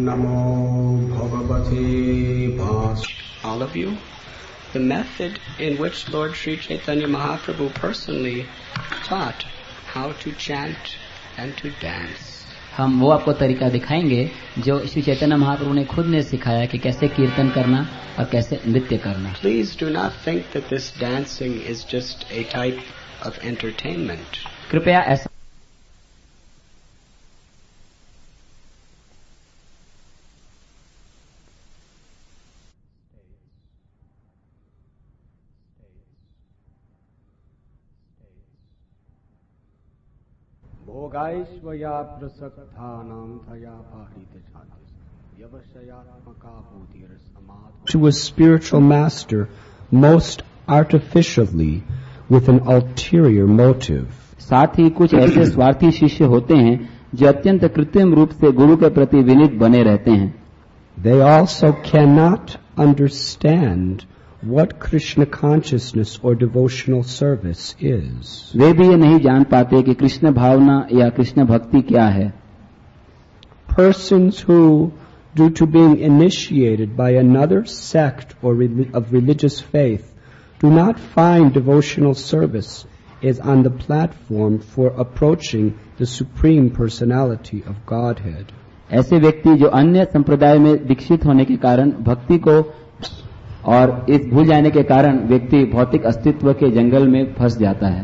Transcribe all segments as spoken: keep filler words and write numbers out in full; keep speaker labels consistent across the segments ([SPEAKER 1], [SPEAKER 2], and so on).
[SPEAKER 1] Namo Bhagavate Vas.
[SPEAKER 2] All of you, the method in which Lord Sri Chaitanya Mahaprabhu personally taught how to chant and to dance.
[SPEAKER 3] हम वो आपको तरीका दिखाएंगे जो श्री चैतन्य महाप्रभु ने खुद ने सिखाया कि कैसे कीर्तन करना और कैसे नृत्य करना.
[SPEAKER 2] Please do not think that this dancing is just a type of entertainment.
[SPEAKER 3] कृपया ऐसा
[SPEAKER 1] भोगाईश्वया प्रसक्तानां थया पारित जाति व्यवशयात्मका बुद्धिर समाध. To a spiritual master most artificially with an ulterior motive.
[SPEAKER 3] साथ ही कुछ ऐसे स्वार्थी शिष्य होते हैं जो अत्यंत कृत्रिम रूप से गुरु के प्रति विनीत बने रहते हैं.
[SPEAKER 1] They also cannot understand what Krishna consciousness or devotional service is.
[SPEAKER 3] वे भी ये नहीं जान पाते कि कृष्ण भावना या कृष्ण भक्ति क्या है.
[SPEAKER 1] Persons who, due to being initiated by another sect or of religious faith, do not find devotional service is on the platform for approaching the Supreme Personality of Godhead.
[SPEAKER 3] ऐसे व्यक्ति जो अन्य संप्रदाय में दीक्षित होने के कारण भक्ति को और इस भूल जाने के कारण व्यक्ति भौतिक अस्तित्व के जंगल में फंस जाता है.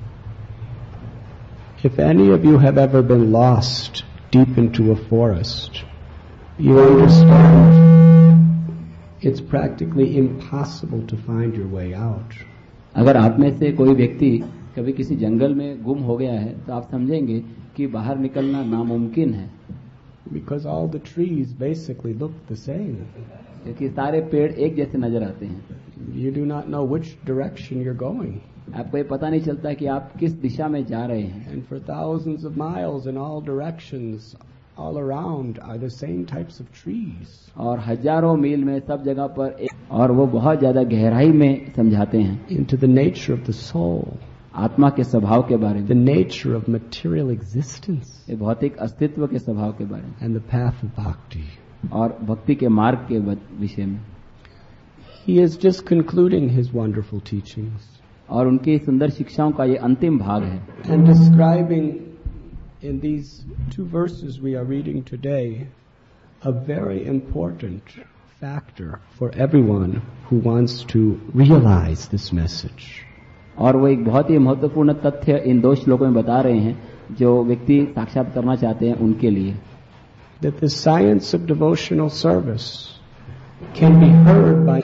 [SPEAKER 1] If any of you have ever been lost deep into a forest, you understand it's practically impossible to find your way out.
[SPEAKER 3] अगर आप में से कोई व्यक्ति कभी किसी जंगल में गुम हो गया है तो आप समझेंगे कि बाहर निकलना नामुमकिन है.
[SPEAKER 1] Because all the trees basically look the same.
[SPEAKER 3] क्योंकि सारे पेड़ एक जैसे नजर आते हैं.
[SPEAKER 1] You do not know which direction you're going.
[SPEAKER 3] आपको ये पता नहीं चलता कि आप किस दिशा में जा रहे हैं.
[SPEAKER 1] And for thousands of miles in all directions, all around are the same types of trees.
[SPEAKER 3] और हजारों मील में सब जगह पर एक, और वो बहुत ज्यादा गहराई में समझाते हैं.
[SPEAKER 1] Into the nature of the soul.
[SPEAKER 3] आत्मा के स्वभाव के बारे में.
[SPEAKER 1] The nature of material existence.
[SPEAKER 3] ये भौतिक अस्तित्व के स्वभाव के बारे में.
[SPEAKER 1] And the path of bhakti.
[SPEAKER 3] और भक्ति के मार्ग के विषय में.
[SPEAKER 1] He is just concluding his wonderful teachings.
[SPEAKER 3] और उनकी सुंदर शिक्षाओं का ये अंतिम भाग है.
[SPEAKER 1] And describing in these two verses we are reading today a very important factor for everyone who wants to realize this message.
[SPEAKER 3] और वो एक बहुत ही महत्वपूर्ण तथ्य इन दो श्लोकों में बता रहे हैं जो व्यक्ति साक्षात करना चाहते हैं उनके लिए.
[SPEAKER 1] That the science of devotional service can be heard by.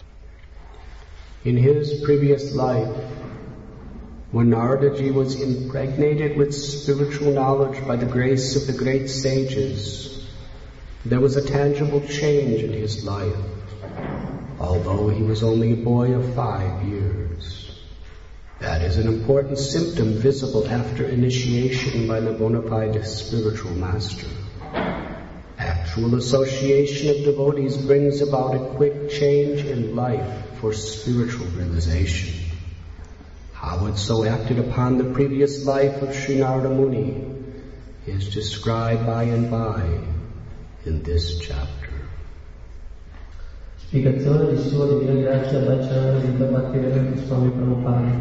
[SPEAKER 1] In his previous life, when Naradaji was impregnated with spiritual knowledge by the grace of the great sages, there was a tangible change in his life, although he was only a boy of five years. That is an important symptom visible after initiation by the bona fide spiritual master. Actual association of devotees brings about a quick change in life for spiritual realization. How it so acted upon the previous life of Sri Narada Muni is described by and by in this chapter.
[SPEAKER 4] Spiegazione di Sua Divina Grazia Bhacciana di Bhaktivedanta Swami Prabhupada.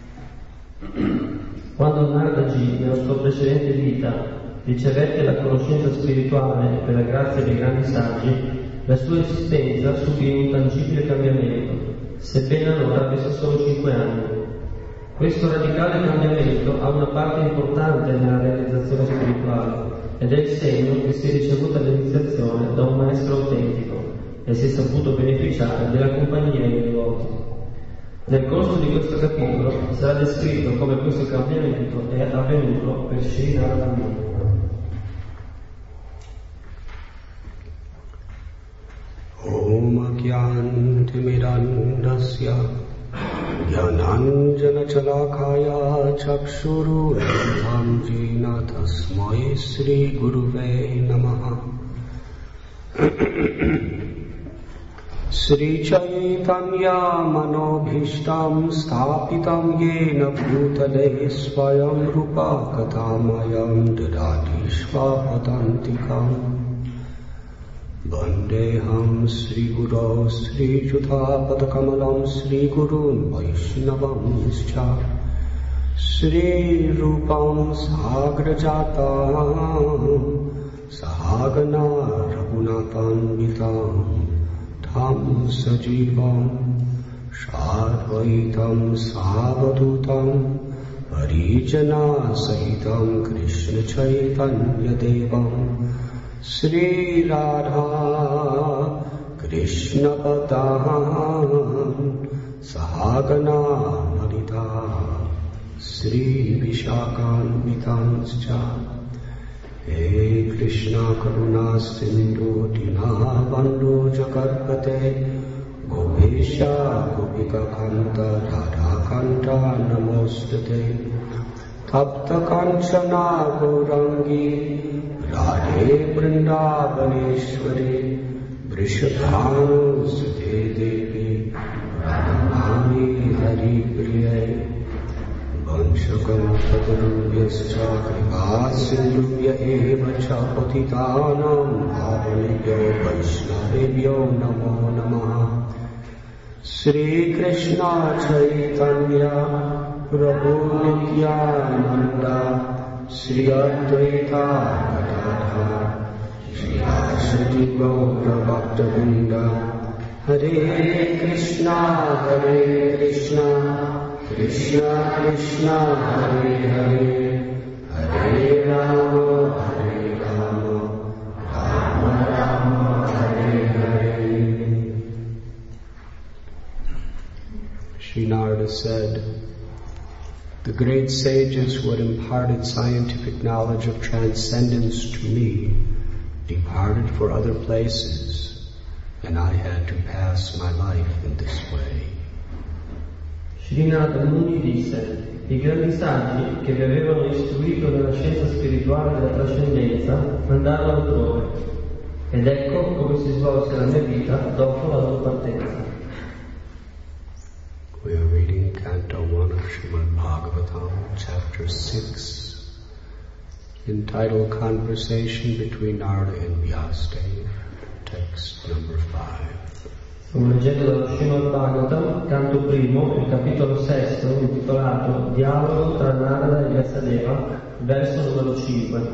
[SPEAKER 4] Quando Narada Ji, nella sua precedente vita, ricevette la conoscenza spirituale per la grazia dei grandi saggi, la sua esistenza subì un tangibile cambiamento, sebbene allora avesse solo cinque anni. Questo radicale cambiamento ha una parte importante nella realizzazione spirituale ed è il segno che si è ricevuta l'iniziazione da un maestro autentico e si è saputo beneficiare della compagnia dei devoti. Nel corso di questo capitolo sarà descritto come questo cambiamento è avvenuto per Sri Narada Muni.
[SPEAKER 1] Om Ajnantimirandasya Jnananjanachalakaya Chakshuruntam Jena Tasmai Sri Guruve Namaha. Sri Chaitanya Manobhishtam Sthapitam Yena Bhutale Swayam Rupa Kathamayam Dadati Svapadantikam Vandeham Sri Guru Sri Jutha Padakamalam Sri Gurun Vaishnavam Scha Sri Rupam Sagrajatam Sahagana Raghunatam Vitam Tham Sajivam Shadvaitam Savadutam Parijana Sahitam Krishna Chaitanya Devam Sri Radha Krishna Padam Sahagana Malita Sri Vishakan Vitanscha He Krishna Karuna Sindhu Dina Bandhu Jagarpate Gopesha Gopika Kanta Radha Kanta Namostate Tapta Kanchana Gaurangi Radhe Vrindavaneshwari Vrishabhanu Sute Devi Radhamani Hari Priya Vanshakam Tadarubhyascha Kripa Sindhubhya Eva Cha Patitanam Bhavanebhyo Vaishnavebhyo Namo Namaha Sri Krishna Chaitanya Prabhu Nityananda Sri Advaita Gadadhar Sri Asadi Gaura Bhakta-vrinda Hare Krishna Hare Krishna Krishna Krishna Hare Hare Hare Rama Hare Rama Rama Rama Hare Hare. Sri Narada said, the great sages who had imparted scientific knowledge of transcendence to me departed for other places, and I had to pass my life in this way.
[SPEAKER 4] Sri Narada Muni disse, i grandi saggi che vi avevano istruito nella scienza spirituale della trascendenza andarono altrove, ed ecco come si svolse la mia vita dopo la loro partenza.
[SPEAKER 1] We are reading Canto one of Srimad Bhagavatam, Chapter six, entitled Conversation between Narada and Vyasadeva, text number five.
[SPEAKER 4] Stiamo leggendo dallo Srimad Bhagavatam, canto primo, il capitolo sesto, intitolato Dialogo tra Narada e Vyasadeva, verso numero cinque.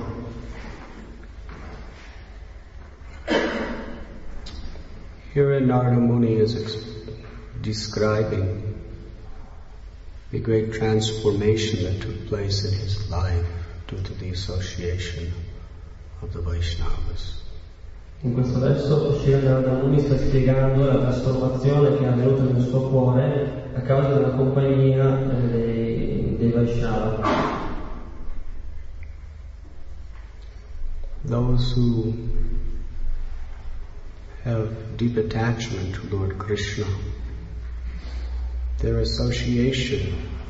[SPEAKER 1] Herein Narada Muni is ex- describing the great transformation that took place in his life due to the association of the Vaishnavas.
[SPEAKER 4] In questo verso Sri Narada Muni sta spiegando la trasformazione che è avvenuta nel suo cuore a causa della compagnia dei, dei Vaishnava.
[SPEAKER 1] Those who have deep attachment to Lord Krishna, their association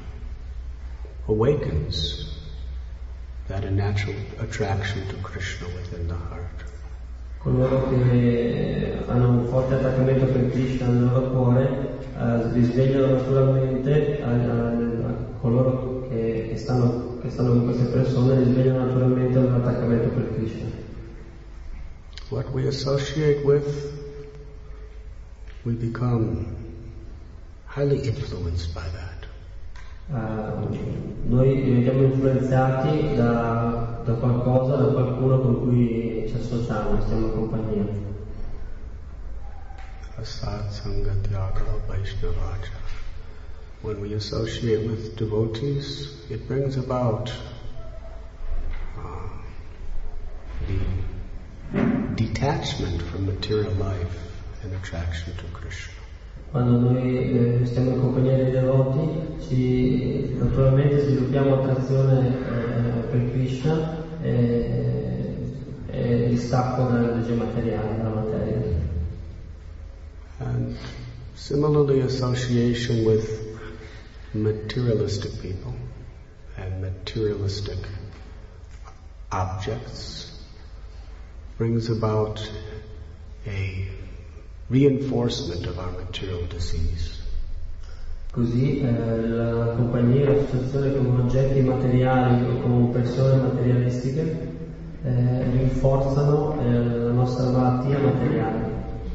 [SPEAKER 1] awakens that a natural attraction to Krishna within the heart.
[SPEAKER 4] Coloro che hanno un forte attaccamento per Krishna nel loro cuore eh, risvegliano naturalmente a, a, a coloro che, che, stanno, che stanno con queste persone, risvegliano naturalmente l'attaccamento per Krishna.
[SPEAKER 1] What we associate with, we become highly influenced by that.
[SPEAKER 4] Uh, noi diventiamo influenzati da, da qualcosa, da qualcuno con cui ci associamo, stiamo in compagnia.
[SPEAKER 1] Asat Sangatyaga Vaishnavacha. When we associate with devotees, it brings about uh, the detachment from material life and attraction to Krishna.
[SPEAKER 4] Quando noi eh, stiamo in compagnia dei devoti, ci, naturalmente sviluppiamo attrazione eh, per Krishna e, e distacco dalle leggi materiali, dalla materia.
[SPEAKER 1] And similarly, association with materialistic people and materialistic objects brings about a reinforcement of our material disease.
[SPEAKER 4] Così eh, la compagnia, l'associazione con oggetti materiali o con persone materialistiche eh, rinforzano eh, la nostra malattia simpatia materiale.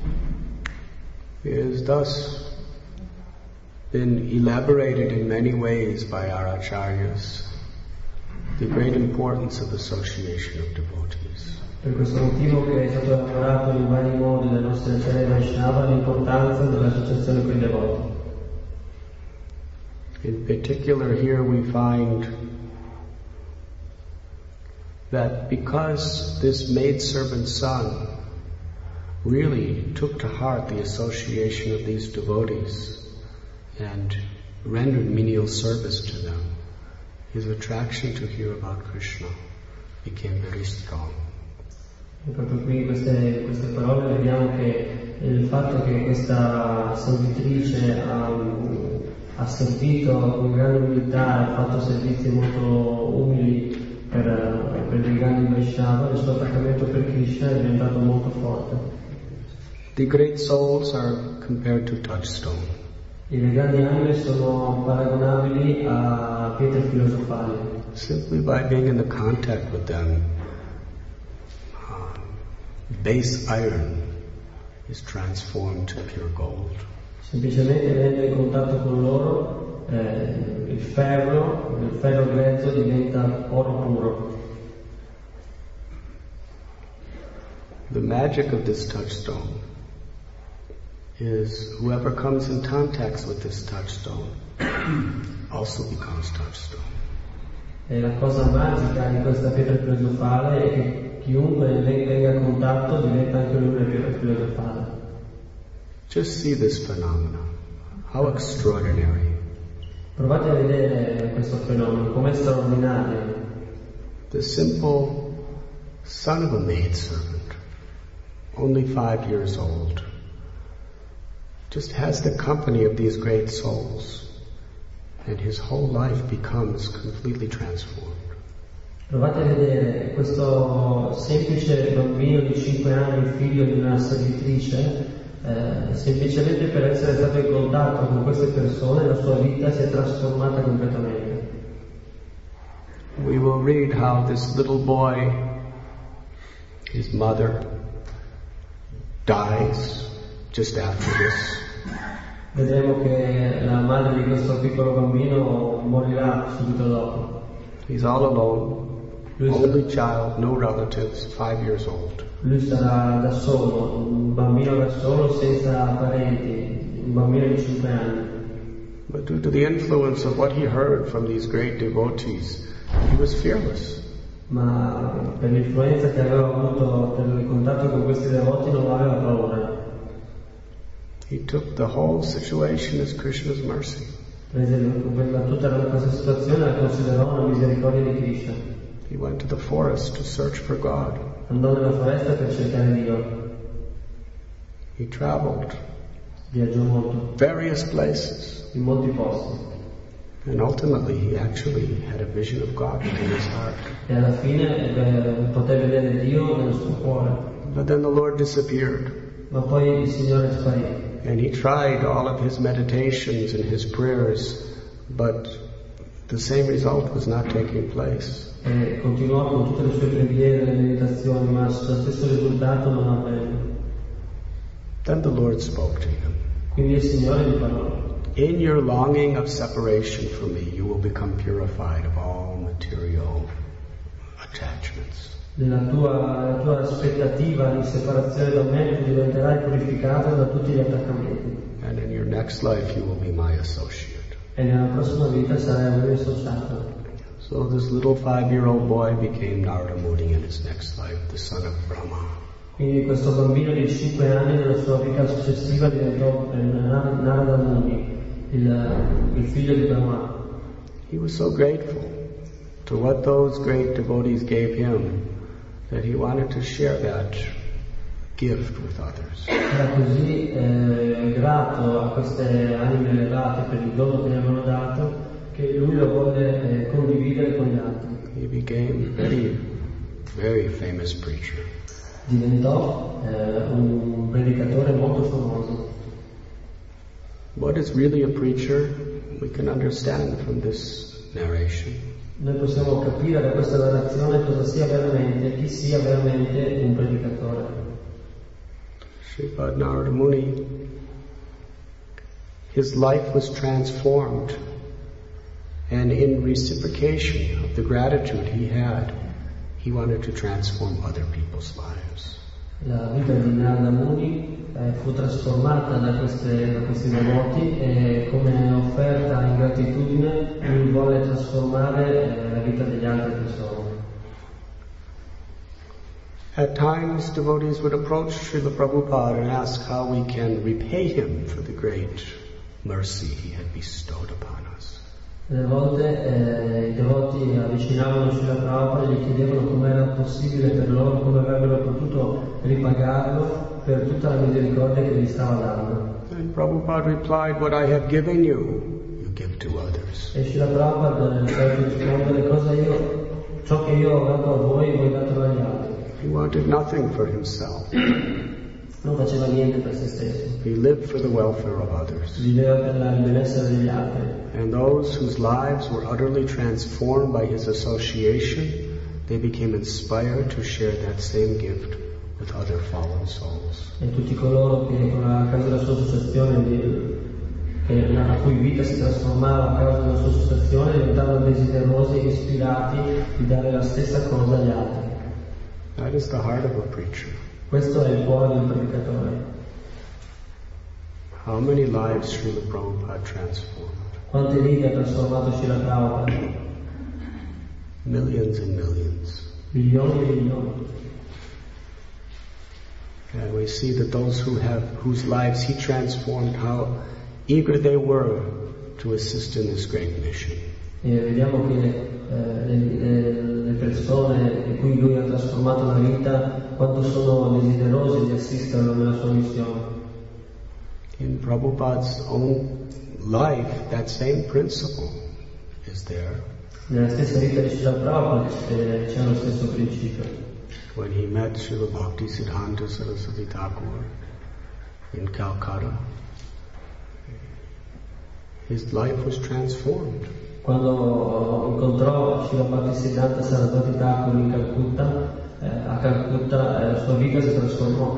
[SPEAKER 1] It has thus been elaborated in many ways by our acharyas, the great importance of association of devotees.
[SPEAKER 4] Per questo motivo che è stato elaborato in vari modi dai nostri acharya Vaishnava l'importanza dell'associazione con i devoti.
[SPEAKER 1] In particular, here we find that because this maidservant son really took to heart the association of these devotees and rendered menial service to them, his attraction to hear about Krishna became very strong.
[SPEAKER 4] E proprio qui in queste, queste parole vediamo che il fatto che questa servitrice ha, ha servito con grande umiltà, ha fatto servizi molto umili per, per i grandi Vaishnava, il suo attaccamento per Krishna è diventato molto forte.
[SPEAKER 1] The great souls are compared to touchstone.
[SPEAKER 4] E le grandi anime sono paragonabili a pietre filosofali.
[SPEAKER 1] Simply by being in the contact with them, base iron is transformed to pure gold.
[SPEAKER 4] Semplicemente venendo in contatto con loro, eh, il ferro, il ferro grezzo diventa oro puro.
[SPEAKER 1] The magic of this touchstone is whoever comes in contact with this touchstone also becomes touchstone.
[SPEAKER 4] E la cosa magica di questa pietra filosofale è che chiunque venga a contatto diventa anche lui una pietra filosofale.
[SPEAKER 1] Just see this phenomenon. How extraordinary.
[SPEAKER 4] Provate a vedere questo fenomeno, com'è straordinario.
[SPEAKER 1] The simple son of a maidservant, only five years old, just has the company of these great souls, and his whole life becomes completely transformed.
[SPEAKER 4] Provate a vedere questo semplice bambino di cinque anni, figlio di una servitrice, eh, semplicemente per essere stato in contatto con queste persone, la sua vita si è trasformata completamente.
[SPEAKER 1] We will read how this little boy, his mother, dies just after this.
[SPEAKER 4] Vedremo che la madre di questo piccolo bambino morirà subito dopo.
[SPEAKER 1] He's all alone. Only child, no relatives, five years old.
[SPEAKER 4] Lui sarà da solo, un bambino da solo senza parenti, un bambino di cinque anni.
[SPEAKER 1] But due to the influence of what he heard from these great devotees, he was fearless.
[SPEAKER 4] Ma per l'influenza che aveva avuto per il contatto con questi devoti non aveva paura.
[SPEAKER 1] He took the whole situation as Krishna's mercy.
[SPEAKER 4] Prese tutta questa situazione la considerò una misericordia di Krishna.
[SPEAKER 1] He went to the forest to search for God.
[SPEAKER 4] Andò nella foresta per cercare Dio.
[SPEAKER 1] He traveled
[SPEAKER 4] Viaggiò molto.
[SPEAKER 1] Various places.
[SPEAKER 4] In molti posti.
[SPEAKER 1] And ultimately he actually had a vision of God within his heart.
[SPEAKER 4] E alla fine eh, poté vedere Dio nel suo cuore.
[SPEAKER 1] But then the Lord disappeared.
[SPEAKER 4] Ma poi il Signore sparì.
[SPEAKER 1] And he tried all of his meditations and his prayers, but the same result was not taking place.
[SPEAKER 4] E continuò con tutte le sue preghiere e le meditazioni, ma lo stesso risultato non avvenne.
[SPEAKER 1] Then the Lord spoke to him.
[SPEAKER 4] Quindi il Signore gli parlò.
[SPEAKER 1] In your longing of separation from me, you will become purified of all material attachments.
[SPEAKER 4] Nella tua, nella tua aspettativa di separazione da me, tu diventerai purificato da tutti gli attaccamenti.
[SPEAKER 1] And in your next life, you will be my associate.
[SPEAKER 4] E nella prossima vita sarai un mio associato.
[SPEAKER 1] So this little five-year-old boy became Narada Muni in his next life, the son of Brahma.
[SPEAKER 4] Quindi questo bambino di cinque anni nella sua vita successiva diventò Narada Muni, il, il figlio di Brahma.
[SPEAKER 1] He was so grateful to what those great devotees gave him that he wanted to share that gift with others.
[SPEAKER 4] Era così eh, grato a queste anime elevate per il dono che gli avevano dato che lui lo volle eh, condividere con gli altri.
[SPEAKER 1] He became a very, very famous preacher.
[SPEAKER 4] Diventò eh, un predicatore molto famoso.
[SPEAKER 1] What is really a preacher? We can understand from this narration.
[SPEAKER 4] Noi possiamo capire da questa narrazione cosa sia veramente, chi sia veramente un predicatore.
[SPEAKER 1] Sripad Narada Muni, his life was transformed, and in reciprocation of the gratitude he had, he wanted to transform other people's lives.
[SPEAKER 4] La vita di Narada Muni eh, fu trasformata da, queste, da questi devoti e come offerta in gratitudine lui volle trasformare eh, la vita degli altri persone.
[SPEAKER 1] At times, devotees would approach Srila Prabhupada and ask how we can repay him for the great mercy he had bestowed upon us.
[SPEAKER 4] Delle volte eh, i devoti avvicinavano Srila Prabhupada e gli chiedevano come era possibile per loro, come avrebbero potuto ripagarlo per tutta la misericordia che gli stava dando.
[SPEAKER 1] And Prabhupada replied, "What I have given you, you give to others."
[SPEAKER 4] E Srila Prabhupada per rispondere cosa io, ciò che io ho dato a voi, voi datelo agli altri.
[SPEAKER 1] He wanted nothing for himself.
[SPEAKER 4] Non faceva niente per se stesso.
[SPEAKER 1] He lived for the welfare of others.
[SPEAKER 4] Viveva per il benessere degli altri.
[SPEAKER 1] And those whose lives were utterly transformed by his association, they became inspired to share that same gift with other fallen souls.
[SPEAKER 4] E tutti coloro che a causa della sua associazione, di, che, la cui vita si trasformava a causa della sua associazione, diventavano desiderosi e ispirati di dare la stessa cosa agli altri.
[SPEAKER 1] That is the heart of a preacher.
[SPEAKER 4] Questo è il cuore del predicatore.
[SPEAKER 1] How many lives Srila Prabhupada transformed?
[SPEAKER 4] Quante vite ha trasformato Srila Prabhupada?
[SPEAKER 1] Millions and millions.
[SPEAKER 4] Milioni e milioni.
[SPEAKER 1] And we see that those who have, whose lives he transformed, how eager they were to assist in this great mission.
[SPEAKER 4] E vediamo che eh, le, le persone di cui lui ha trasformato la vita, quanto sono desiderosi di assisterlo nella sua missione.
[SPEAKER 1] In Prabhupada's own life, that same principle is there.
[SPEAKER 4] Nella stessa vita di Srila Prabhupada eh, c'è lo stesso principio.
[SPEAKER 1] When he met Srila Bhaktisiddhanta Saraswati Thakur in Calcutta, his life was transformed.
[SPEAKER 4] Quando incontrò Srila Bhaktisiddhanta Saraswati Thakur in Calcutta, eh, a Calcutta eh, la sua vita si trasformò.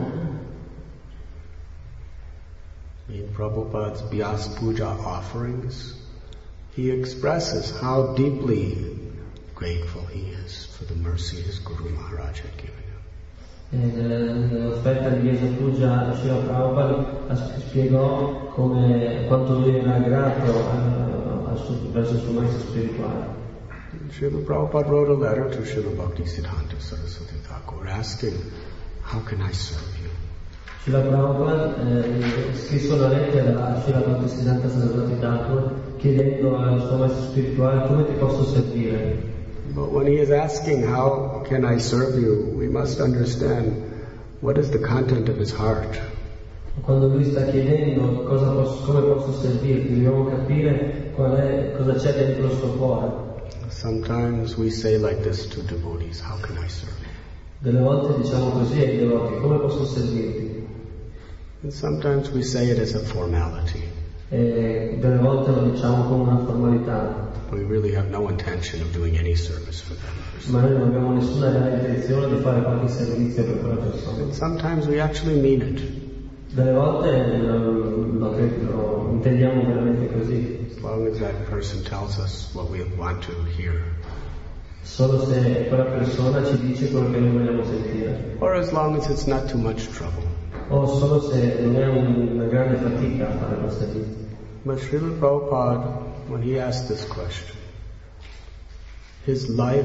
[SPEAKER 1] In Prabhupada's Vyas Puja offerings, he expresses how deeply grateful he is for the mercy his Guru Maharaj had given him.
[SPEAKER 4] Nell'offerta di Vyasa Puja, Srila Prabhupada spiegò come, quanto lui era grato a, a suo, verso il suo maestro spirituale.
[SPEAKER 1] Srila Prabhupada wrote a letter to Srila Bhaktisiddhanta Saraswati Thakur asking, "How can I serve you?"
[SPEAKER 4] Srila Prabhupada eh, scrisse una lettera a Srila Bhaktisiddhanta Saraswati Thakur chiedendo al suo maestro spirituale come ti posso servire.
[SPEAKER 1] But when he is asking, "How can I serve you?" we must understand what is the content of his heart.
[SPEAKER 4] Quando lui sta chiedendo cosa posso, come posso servirti, dobbiamo capire qual è, cosa c'è dentro il suo cuore.
[SPEAKER 1] Sometimes we say like this to devotees, "How can I serve you?"
[SPEAKER 4] Delle volte diciamo così ai devoti, come posso servirti?
[SPEAKER 1] And sometimes we say it as a formality.
[SPEAKER 4] E delle volte lo diciamo come una formalità.
[SPEAKER 1] We really have no intention of doing any service for them.
[SPEAKER 4] Ma noi non abbiamo nessuna reale intenzione di fare qualche servizio per quella persona.
[SPEAKER 1] And sometimes we actually mean it.
[SPEAKER 4] Delle volte lo, lo, lo intendiamo veramente così.
[SPEAKER 1] As long as that person tells us what we want to hear.
[SPEAKER 4] Solo se quella persona ci dice quello che noi vogliamo sentire.
[SPEAKER 1] Or as long as it's not too much trouble.
[SPEAKER 4] O solo se non è una grande fatica a fare questa vita.
[SPEAKER 1] But Srila Prabhupada, when he asked this question, his life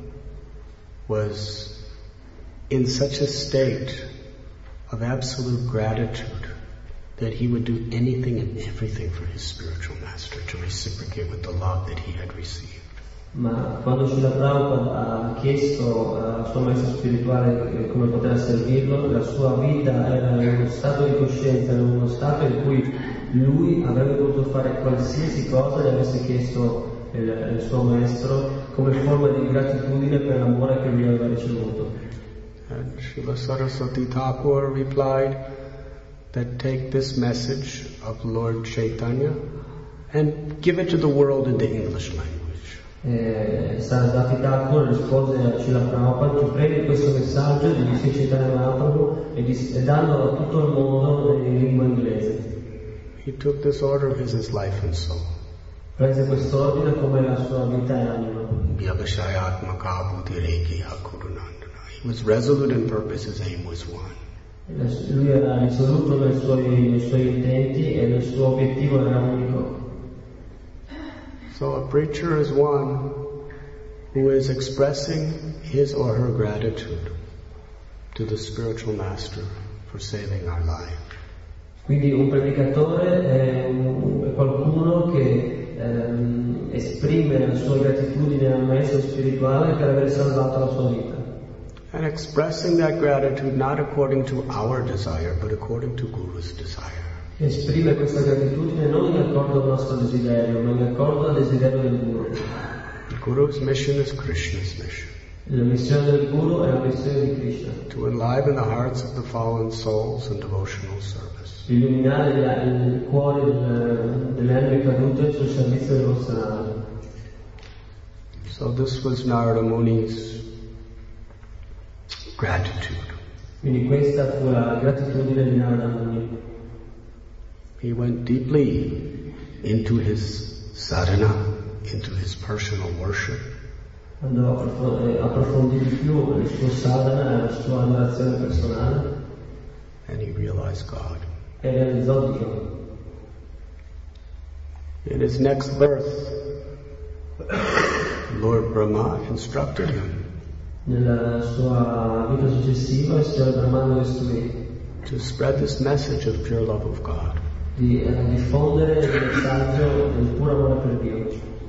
[SPEAKER 1] was in such a state of absolute gratitude that he would do anything and everything for his spiritual master to reciprocate with the love that he had received.
[SPEAKER 4] Ma quando Srila Prabhupada ha chiesto al suo maestro spirituale come poter servirlo, la sua vita era in uno stato di coscienza, in uno stato in cui lui avrebbe potuto fare qualsiasi cosa gli avesse chiesto il, il suo maestro come forma di gratitudine per l'amore che lui aveva ricevuto.
[SPEAKER 1] And Srila Saraswati Thakur replied that take this message of Lord Chaitanya and give it to the world in the English language.
[SPEAKER 4] eh, Sarasvati Thakur rispose a Srila Prabhupada: tu prendi questo messaggio di Sri Chaitanya Mahaprabhu e, di, e danno a tutto il mondo in lingua inglese.
[SPEAKER 1] He took this order as his life and soul.
[SPEAKER 4] Prese quest'ordine come la sua vita e anima.
[SPEAKER 1] He was resolute in purpose, his aim was one.
[SPEAKER 4] Lui era risoluto nei suoi, nei suoi intenti e il suo obiettivo era unico.
[SPEAKER 1] So a preacher is one who is expressing his or her gratitude to the spiritual master for saving our life.
[SPEAKER 4] Quindi un predicatore è, un, è qualcuno che ehm, esprime la sua gratitudine al maestro spirituale per aver salvato la sua vita.
[SPEAKER 1] And expressing that gratitude not according to our desire, but according to Guru's desire.
[SPEAKER 4] Esprime questa gratitudine non in accordo al nostro desiderio, ma in accordo al desiderio del Guru.
[SPEAKER 1] The Guru's mission is Krishna's mission.
[SPEAKER 4] La missione del Guru è la missione di Krishna.
[SPEAKER 1] To enliven the hearts of the fallen souls in devotional service.
[SPEAKER 4] Illuminare il cuore del, delle anime cadute sul servizio devozionale.
[SPEAKER 1] So this was Narada Muni's gratitude.
[SPEAKER 4] Quindi questa fu la gratitudine di Narada Muni.
[SPEAKER 1] He went deeply into his sadhana, into his personal worship.
[SPEAKER 4] Andò a approfondire di più il suo sadhana e la sua adorazione personale.
[SPEAKER 1] And he realized God.
[SPEAKER 4] E realizzò Dio.
[SPEAKER 1] In his next birth, Lord Brahma instructed him.
[SPEAKER 4] Nella sua vita successiva il Signore Brahmano lo istruì
[SPEAKER 1] to spread this message of pure love of God.
[SPEAKER 4] Di eh, diffondere il messaggio del puro amore per Dio.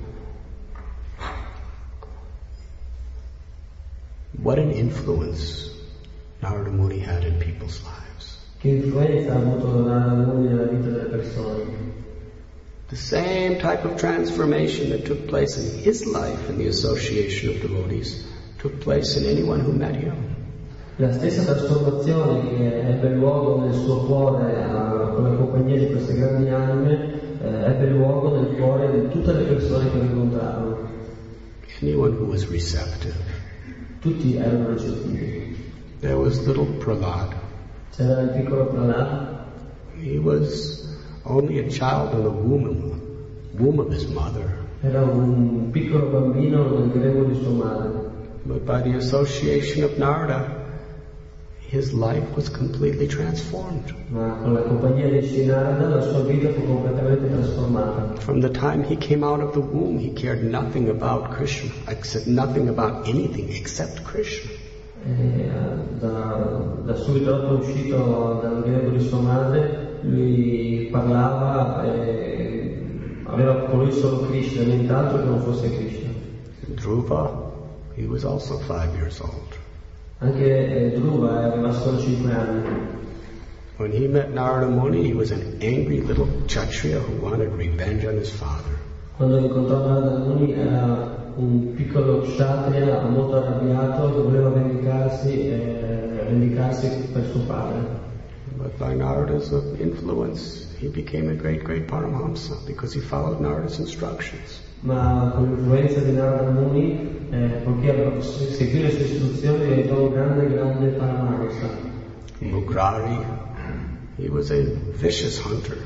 [SPEAKER 1] What an influence Narada Muni had in people's lives.
[SPEAKER 4] Che influenza ha avuto Narada Muni nella vita delle persone?
[SPEAKER 1] The same type of transformation that took place in his life in the association of devotees took place in anyone who met him.
[SPEAKER 4] La stessa trasformazione che ebbe luogo nel suo cuore uh, con la compagnia di queste grandi anime uh, ebbe luogo nel cuore di tutte le persone che lo incontrarono.
[SPEAKER 1] Anyone who was receptive.
[SPEAKER 4] Tutti erano recettivi.
[SPEAKER 1] There was little Prahlad.
[SPEAKER 4] C'era il piccolo Prahlad.
[SPEAKER 1] He was only a child in the womb, womb of his mother.
[SPEAKER 4] Era un piccolo bambino nel grembo di sua madre.
[SPEAKER 1] But by the association of Narada, his life was completely transformed.
[SPEAKER 4] Ma con la compagnia di Sri Narada la sua vita fu completamente trasformata.
[SPEAKER 1] From the time he came out of the womb, he cared nothing about Krishna, except nothing about anything except Krishna.
[SPEAKER 4] E, da, da subito dopo uscito dal grembo di sua madre, lui parlava e aveva con lui solo Krishna, nient'altro che non fosse Krishna.
[SPEAKER 1] Dhruva, he was also five years old.
[SPEAKER 4] Anche eh, Dhruva aveva solo cinque anni.
[SPEAKER 1] When he met Narada Muni, he was an angry little Kshatriya who wanted revenge on his father.
[SPEAKER 4] Quando incontrò Narada Muni era un piccolo Kshatriya molto arrabbiato che voleva vendicarsi, eh, vendicarsi per suo padre.
[SPEAKER 1] But by Narada's influence, he became a great, great Paramahamsa because he followed Narada's instructions.
[SPEAKER 4] Ma con l'influenza di Narada Muni, eh, poiché seguì le sue istruzioni, diventò un grande, grande Paramahamsa.
[SPEAKER 1] Mugrari, he was a vicious hunter.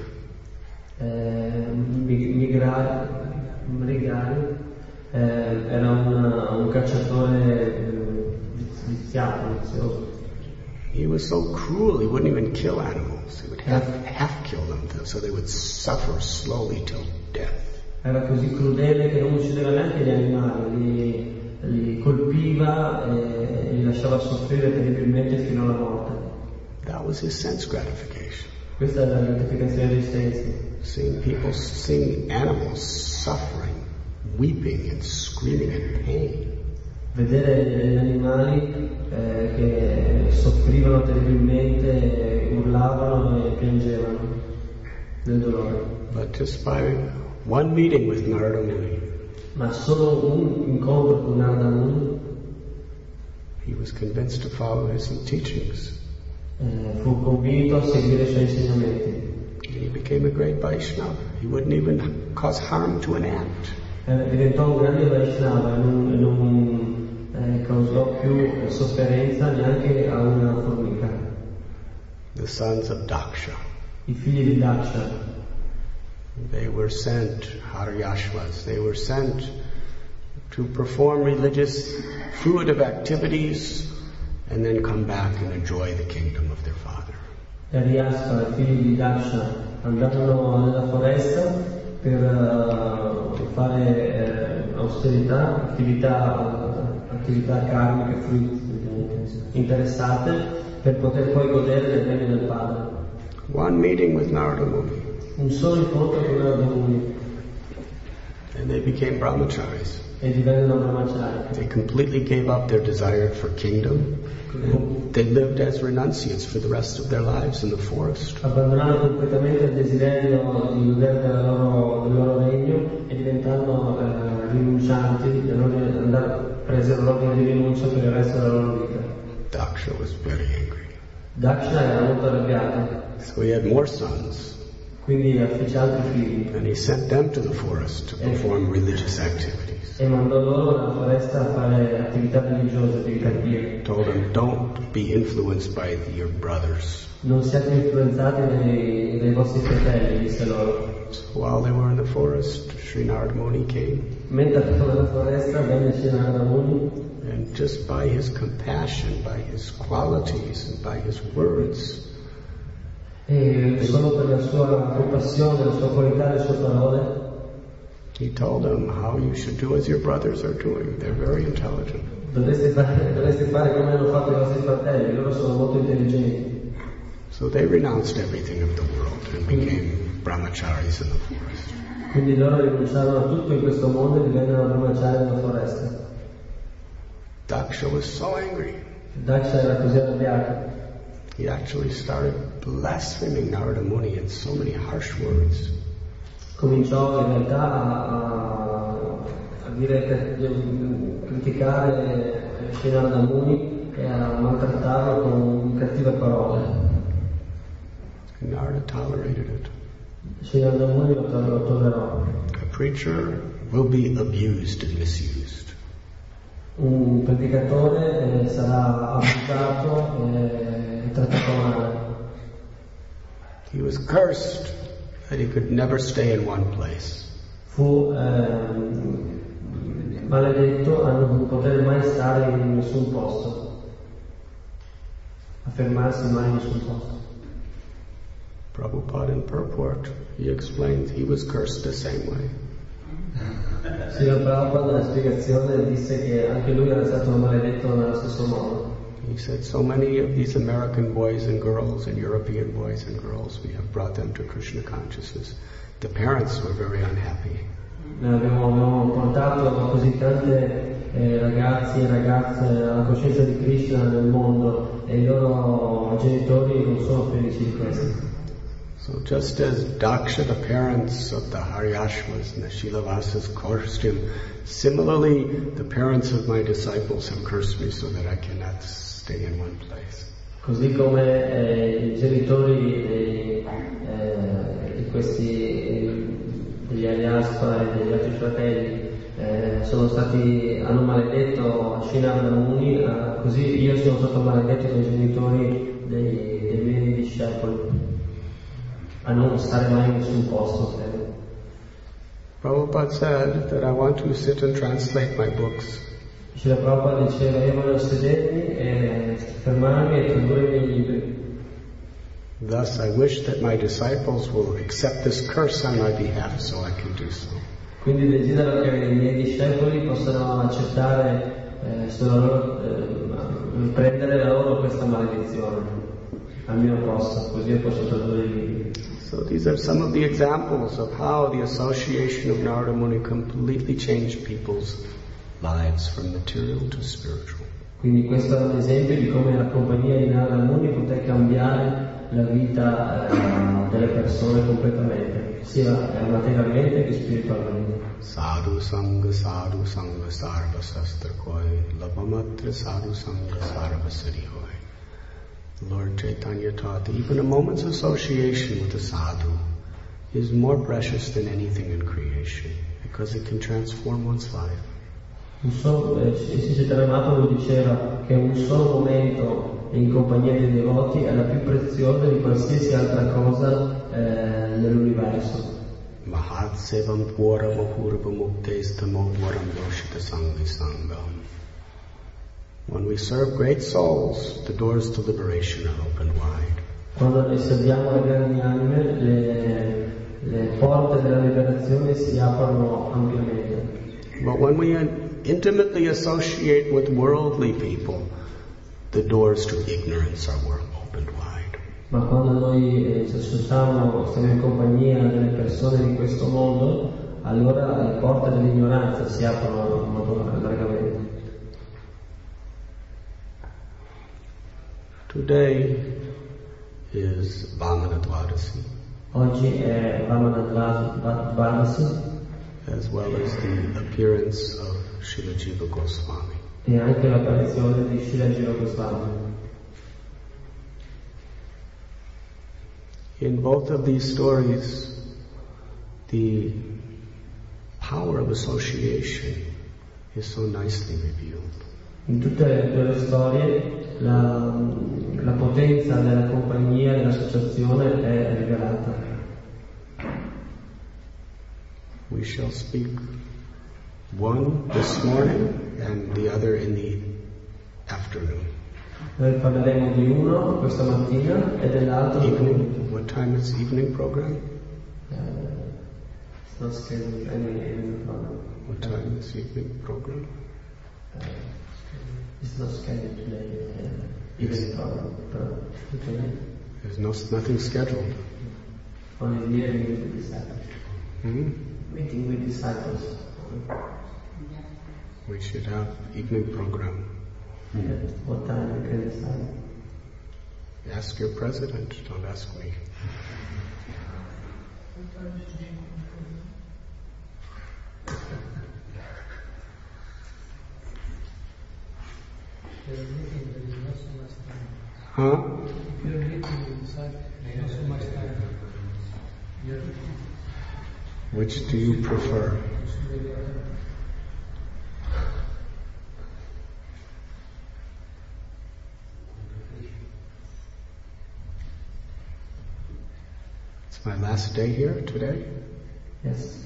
[SPEAKER 4] Eh, Migrari, Migrari eh, era una, un cacciatore viziato, vizioso.
[SPEAKER 1] He was so cruel, he wouldn't even kill animals. He would half, half kill them so they would suffer slowly till death.
[SPEAKER 4] Era così crudele che non uccideva neanche gli animali, li, li colpiva e li lasciava soffrire terribilmente fino alla morte.
[SPEAKER 1] That was his sense gratification.
[SPEAKER 4] Questa è la gratificazione dei sensi.
[SPEAKER 1] Seeing people, seeing animals suffering, weeping and screaming in pain.
[SPEAKER 4] Vedere gli animali eh, che soffrivano terribilmente, urlavano e piangevano del dolore.
[SPEAKER 1] But just by one meeting with Narada Muni,
[SPEAKER 4] ma solo un incontro con Narada Muni,
[SPEAKER 1] he was convinced to follow his teachings.
[SPEAKER 4] Eh, fu convinto a seguire i suoi insegnamenti.
[SPEAKER 1] He became a great Vaishnava. He wouldn't even cause harm to an ant.
[SPEAKER 4] eh, diventò un grande Vaishnava e non, e non eh, causò più sofferenza neanche a una formica.
[SPEAKER 1] The sons of Daksha.
[SPEAKER 4] I figli di Daksha.
[SPEAKER 1] They were sent, Haryashvas, they were sent to perform religious fruitive activities and then come back and enjoy the kingdom of their father.
[SPEAKER 4] Haryashva, i figli di Daksha, andavano nella foresta per uh, fare uh, austerità, attività, uh, attività karmiche, fruit, interessate, per poter poi godere del bene del padre.
[SPEAKER 1] One meeting with Narada Muni.
[SPEAKER 4] Un solo incontro con Narada Muni.
[SPEAKER 1] And they became brahmacharis.
[SPEAKER 4] E divennero brahmachari.
[SPEAKER 1] They completely gave up their desire for kingdom. And they lived as renunciates for the rest of their lives in the forest.
[SPEAKER 4] Abbandonarono completamente il desiderio di godere del loro, del loro regno e diventando eh, rinuncianti, presero l'ordine di rinuncia per il resto della loro vita.
[SPEAKER 1] Daksha was very angry.
[SPEAKER 4] Daksha era molto arrabbiato.
[SPEAKER 1] So he had more sons.
[SPEAKER 4] Quindi fece altri figli.
[SPEAKER 1] And he sent them to the forest to perform religious activities.
[SPEAKER 4] E mandò loro nella foresta a fare attività religiose, attività pie.
[SPEAKER 1] Told them, don't be influenced by the, your brothers.
[SPEAKER 4] Non siate influenzati dai, dai vostri fratelli, disse loro.
[SPEAKER 1] So while they were in the forest, Sri Narada Muni came.
[SPEAKER 4] Mentre erano nella foresta, venne Sri Narada Muni.
[SPEAKER 1] And just by his compassion, by his qualities, and by his words,
[SPEAKER 4] e solo per la sua compassione, la sua qualità, le sue parole,
[SPEAKER 1] he told them how you should do as your brothers are doing. They're very intelligent.
[SPEAKER 4] Dovreste fare, dovreste fare come hanno fatto i vostri fratelli, loro sono molto intelligenti.
[SPEAKER 1] So they renounced everything of the world and became brahmacharis in the forest.
[SPEAKER 4] Quindi loro rinunciarono a tutto in questo mondo e divennero brahmachari nella foresta.
[SPEAKER 1] Daksha was so angry.
[SPEAKER 4] Daksha era così arrabbiato.
[SPEAKER 1] He actually started blaspheming Narada Muni in so many harsh words.
[SPEAKER 4] Cominciò in realtà a, a dire per criticare Sri Narada Muni e a maltrattarlo con cattive parole.
[SPEAKER 1] And Narada tolerated it.
[SPEAKER 4] Sri Narada Muni lo tollerò.
[SPEAKER 1] A preacher will be abused and misused.
[SPEAKER 4] Un predicatore eh, sarà abusato e trattato male.
[SPEAKER 1] He was cursed that he could never stay in one place.
[SPEAKER 4] Fu eh, maledetto a non poter mai stare in nessun posto, a fermarsi mai in nessun posto.
[SPEAKER 1] Prabhupada in purport, he explains he was cursed the same way.
[SPEAKER 4] Srila Prabhupada nella spiegazione disse che anche lui era stato maledetto nello stesso modo.
[SPEAKER 1] He said, so many of these American boys and girls and European boys and girls, we have brought them to Krishna consciousness. The parents were very unhappy.
[SPEAKER 4] Abbiamo, abbiamo portato così tante eh, ragazzi e ragazze alla coscienza di Krishna nel mondo e i loro genitori non sono felici di questo.
[SPEAKER 1] So just as Daksha, the parents of the Haryashvas and the Shilavasas cursed him, similarly the parents of my disciples have cursed me so that I cannot stay in one place.
[SPEAKER 4] Così come eh, i genitori dei, eh, di questi degli Haryashva e degli altri fratelli eh, sono stati, hanno maledetto Sri Narada Muni, eh, così io sono stato maledetto dai genitori dei, dei miei discepoli a non stare mai in nessun posto.
[SPEAKER 1] Prabhupada said that I want to sit and translate my books.
[SPEAKER 4] Srila Prabhupada diceva io voglio sedermi e fermarmi e tradurre i miei libri.
[SPEAKER 1] Thus I wish that my disciples will accept this curse on my behalf so I can do so.
[SPEAKER 4] Quindi desidero che i miei discepoli possano accettare eh, sulla loro, eh, prendere da loro questa maledizione al mio posto, così io posso tradurre i libri.
[SPEAKER 1] So these are some of the examples of how the association of Narada Muni completely changed people's lives from material to spiritual.
[SPEAKER 4] Quindi questo è un esempio di come la compagnia di Narada Muni poté cambiare la vita eh, delle persone completamente, sia materialmente che spiritualmente.
[SPEAKER 1] Sadhu Sangha Sadhu Sangha Sarva Sastra Koi Labamatra Sadhu Sangha Sarva Siddhi Hoi. Lord Chaitanya taught that even a moment's association with a sadhu is more precious than anything in creation. because it can transform one's life.
[SPEAKER 4] Un solo, eh, Sri Chaitanya Mahaprabhu diceva che un solo momento in compagnia dei devoti è la più preziosa di qualsiasi altra cosa eh, nell'universo.
[SPEAKER 1] Mahatsevam pura mahurva muktestamodvaram yoshita sangi sangam. When we serve great souls, the doors to liberation are open wide.
[SPEAKER 4] Quando noi serviamo le grandi anime, le, le porte della liberazione si aprono ampiamente.
[SPEAKER 1] But when we intimately associate with worldly people, the doors to ignorance are opened wide.
[SPEAKER 4] Ma quando noi eh, ci associamo, siamo in compagnia delle persone di questo mondo, allora le porte dell'ignoranza si aprono in modo largamente.
[SPEAKER 1] Today is Vamana Dwadasi,
[SPEAKER 4] Oggi è Vamana Dwadasi,
[SPEAKER 1] as well as the appearance of Srila Jiva Goswami.
[SPEAKER 4] E anche l'apparizione di Srila Jiva Goswami.
[SPEAKER 1] In both of these stories, the power of association is so nicely revealed.
[SPEAKER 4] In tutte le due storie la, la potenza della compagnia, dell'associazione è rivelata.
[SPEAKER 1] We shall speak one this morning and the other in the afternoon.
[SPEAKER 4] Noi parleremo di uno questa mattina e dell'altro
[SPEAKER 1] Evening. What time is evening program?
[SPEAKER 4] Uh, it's not scheduled any evening program.
[SPEAKER 1] What time is evening program?
[SPEAKER 4] Uh, it's not scheduled today. Uh, evening program. But today.
[SPEAKER 1] There's no, nothing scheduled.
[SPEAKER 4] Only meeting with the disciples.
[SPEAKER 1] Hmm?
[SPEAKER 4] Meeting with disciples.
[SPEAKER 1] We should have evening program.
[SPEAKER 4] At what time you can decide?
[SPEAKER 1] Ask your president, don't ask me. Huh? Which do you prefer? It's my last day here today.
[SPEAKER 4] Yes.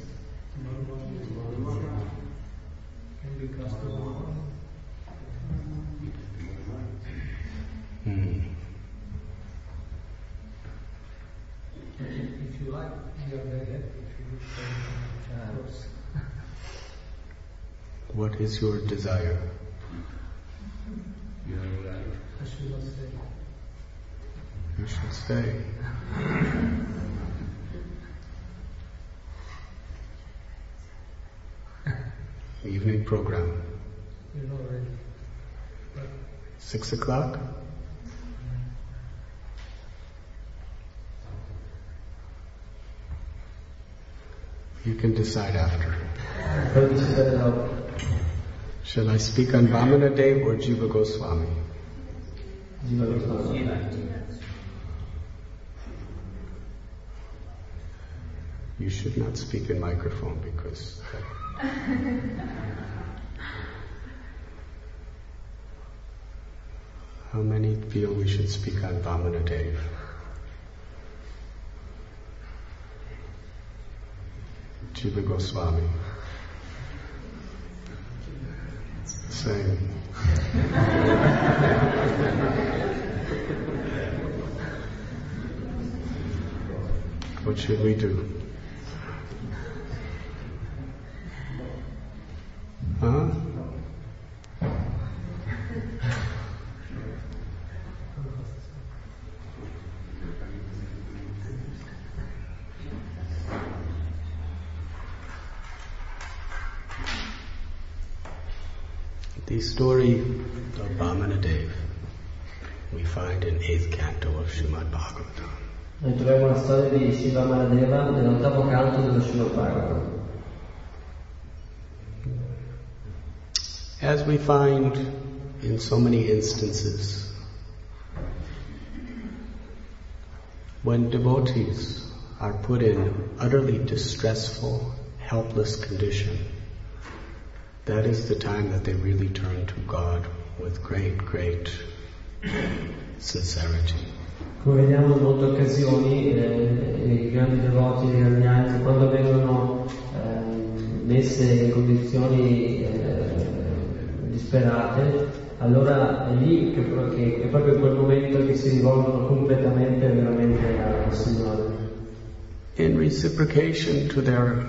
[SPEAKER 1] Hmm.
[SPEAKER 5] If you like, we are very happy if you wish to close.
[SPEAKER 1] What is your desire?
[SPEAKER 5] I should not say.
[SPEAKER 1] You should stay. Evening program.
[SPEAKER 5] You know already. But
[SPEAKER 1] Six o'clock? You can decide after.
[SPEAKER 4] Poi decidere dopo.
[SPEAKER 1] Shall I speak on Vamana Dev or Jiva Goswami?
[SPEAKER 4] Jiva Goswami.
[SPEAKER 1] You should not speak in microphone because how many feel we should speak on Vamana Dev? Jiva Goswami. Same. What should we do? Huh? The story of Vamana Dev we find in eighth canto of Srimad Bhagavatam.
[SPEAKER 4] Noi troviamo la storia di Shiva Maladeva nell'ottavo canto dello Srimad Bhagavatam.
[SPEAKER 1] As we find in so many instances, when devotees are put in utterly distressful, helpless condition, that is the time that they really turn to God with great, great sincerity.
[SPEAKER 4] Come vediamo in molte occasioni, eh, i grandi devoti, i grandi anzi, quando vengono eh, messe in condizioni eh, disperate, allora è lì che, che è proprio in quel momento che si rivolgono completamente e veramente al Signore.
[SPEAKER 1] In reciprocation to their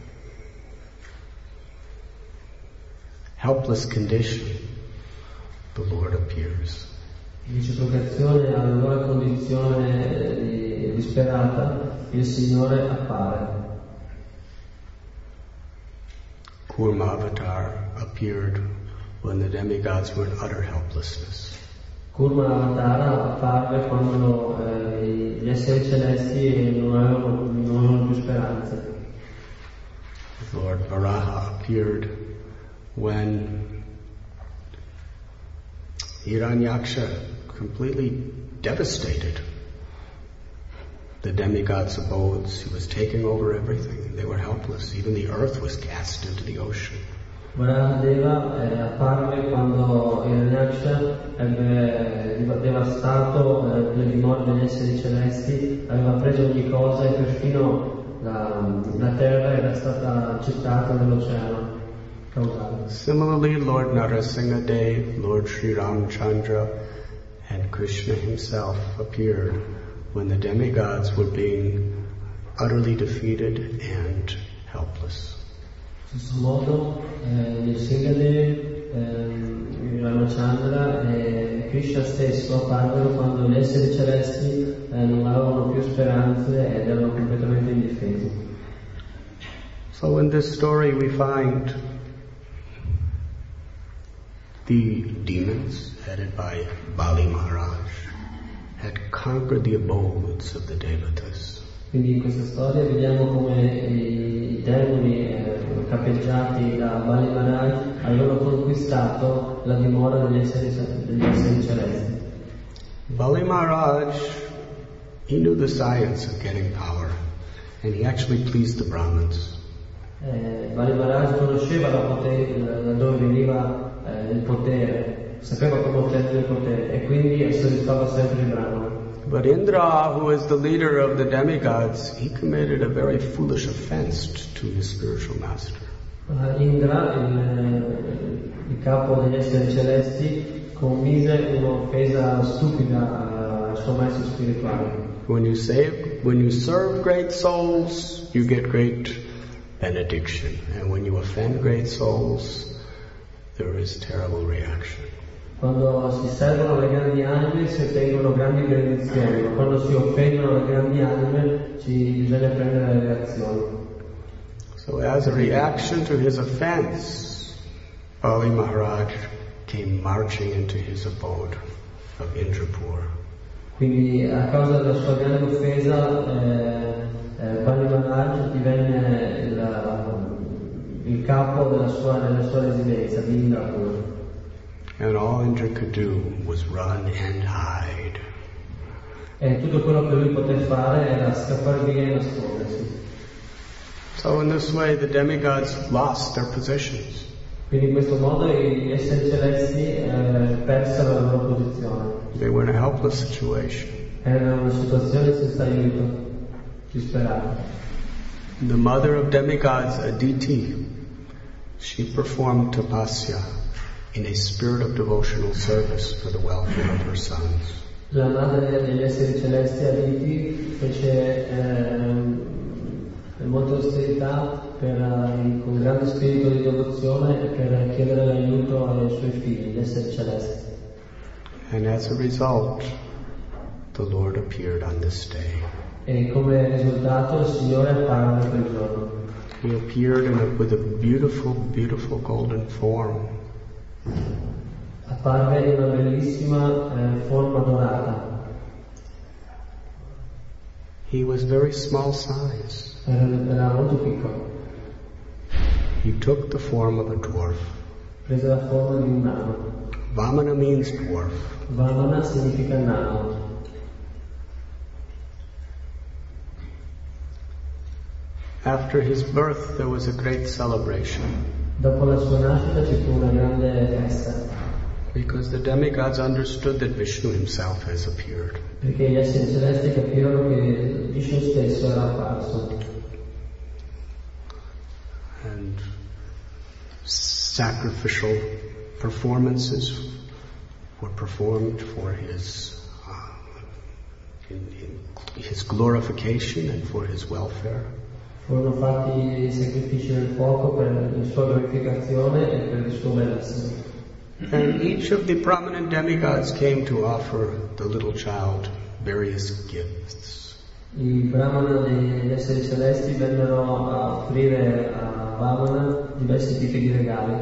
[SPEAKER 1] helpless condition, the Lord appears.
[SPEAKER 4] In reciprocazione alla loro condizione di, disperata, il Signore appare.
[SPEAKER 1] Kurmavatar appeared when the demigods were in utter helplessness.
[SPEAKER 4] Kurmavatara apparve quando eh, gli esseri celesti non avevano, non avevano più speranze.
[SPEAKER 1] Lord Varaha appeared when Hiranyaksha completely devastated the demigods' abodes. He was taking over everything. They were helpless. Even the earth was cast into the ocean.
[SPEAKER 4] Varadeva eh, apparve quando Hiranyaksha aveva devastato eh, le dimore degli esseri celesti, aveva preso ogni cosa e perfino la, la terra era stata gettata nell'oceano causale.
[SPEAKER 1] Similarly, Lord Narasimha Dev, Lord Sri Ramchandra, and Krishna himself appeared when the demigods were being utterly defeated and helpless.
[SPEAKER 4] In stesso modo, eh, Sringadev, eh, Ramachandra e Krishna stesso apparvero quando gli esseri celesti eh, non avevano più speranze ed erano completamente indifesi.
[SPEAKER 1] So in this story we find the demons, headed by Bali Maharaj, had conquered the abodes of the devatas.
[SPEAKER 4] Quindi in questa storia vediamo come i demoni eh, capeggiati da Bali Maharaj avevano conquistato la dimora degli esseri, degli esseri celesti.
[SPEAKER 1] Bali Maharaj, he knew the science of getting power, and he actually pleased the Brahmins.
[SPEAKER 4] Eh, Bali Maharaj conosceva da, potere, da dove veniva eh, il potere, sapeva come ottenere il potere e quindi soddisfava sempre il Brahmana.
[SPEAKER 1] But Indra, who is the leader of the demigods, he committed a very foolish offense to his spiritual master.
[SPEAKER 4] Uh, Indra, il, il capo degli esseri celesti, commise un'offesa stupida al suo maestro spirituale.
[SPEAKER 1] When you save, when you serve great souls, you get great benediction, and when you offend great souls, there is terrible reaction.
[SPEAKER 4] Quando si servono le grandi anime si ottengono grandi benedizioni, ma quando si offendono le grandi anime ci bisogna prendere le reazioni.
[SPEAKER 1] So as a reaction to his offense, Bali Maharaj came marching into his abode of Indrapur.
[SPEAKER 4] Quindi a causa della sua grande offesa eh, eh, Bali Maharaj divenne il, il capo della sua, della sua residenza di Indrapur.
[SPEAKER 1] And all Indra could do was run and hide.
[SPEAKER 4] E tutto quello che lui poté fare era scappare via e nascondersi.
[SPEAKER 1] So in this way the demigods lost their positions.
[SPEAKER 4] Quindi in questo modo gli esseri celesti eh, persero la loro posizione.
[SPEAKER 1] They were in a helpless situation.
[SPEAKER 4] Era una situazione senza aiuto, disperata.
[SPEAKER 1] The mother of demigods, Aditi, she performed tapasya in a spirit of devotional service for the welfare of her sons.
[SPEAKER 4] La madre degli esseri celesti Aditi fece eh, molte austerità per, eh, con grande spirito di devozione per chiedere l'aiuto ai suoi figli, gli esseri celesti.
[SPEAKER 1] And as a result, the Lord appeared on this day.
[SPEAKER 4] E come risultato il Signore apparve quel giorno.
[SPEAKER 1] He appeared in a, with a beautiful, beautiful golden form.
[SPEAKER 4] Apparve in una bellissima eh, forma dorata.
[SPEAKER 1] He was very small size.
[SPEAKER 4] Era, era molto piccolo.
[SPEAKER 1] He took the form of a dwarf.
[SPEAKER 4] Prese la forma di un nano.
[SPEAKER 1] Vamana means dwarf.
[SPEAKER 4] Vamana significa nano.
[SPEAKER 1] After his birth, there was a great celebration.
[SPEAKER 4] Dopo la sua nascita ci fu una grande festa,
[SPEAKER 1] Because the demigods understood that Vishnu himself has appeared.
[SPEAKER 4] perché gli esseri celesti capirono che Vishnu stesso era apparso.
[SPEAKER 1] And sacrificial performances were performed for his uh, in, in his glorification and for his welfare.
[SPEAKER 4] Furono fatti i sacrifici nel fuoco per la sua glorificazione e per il suo benessere.
[SPEAKER 1] And each of the prominent demigods came to offer the little child various gifts.
[SPEAKER 4] I brahmana degli esseri celesti vennero a offrire a Vamana diversi tipi di regali.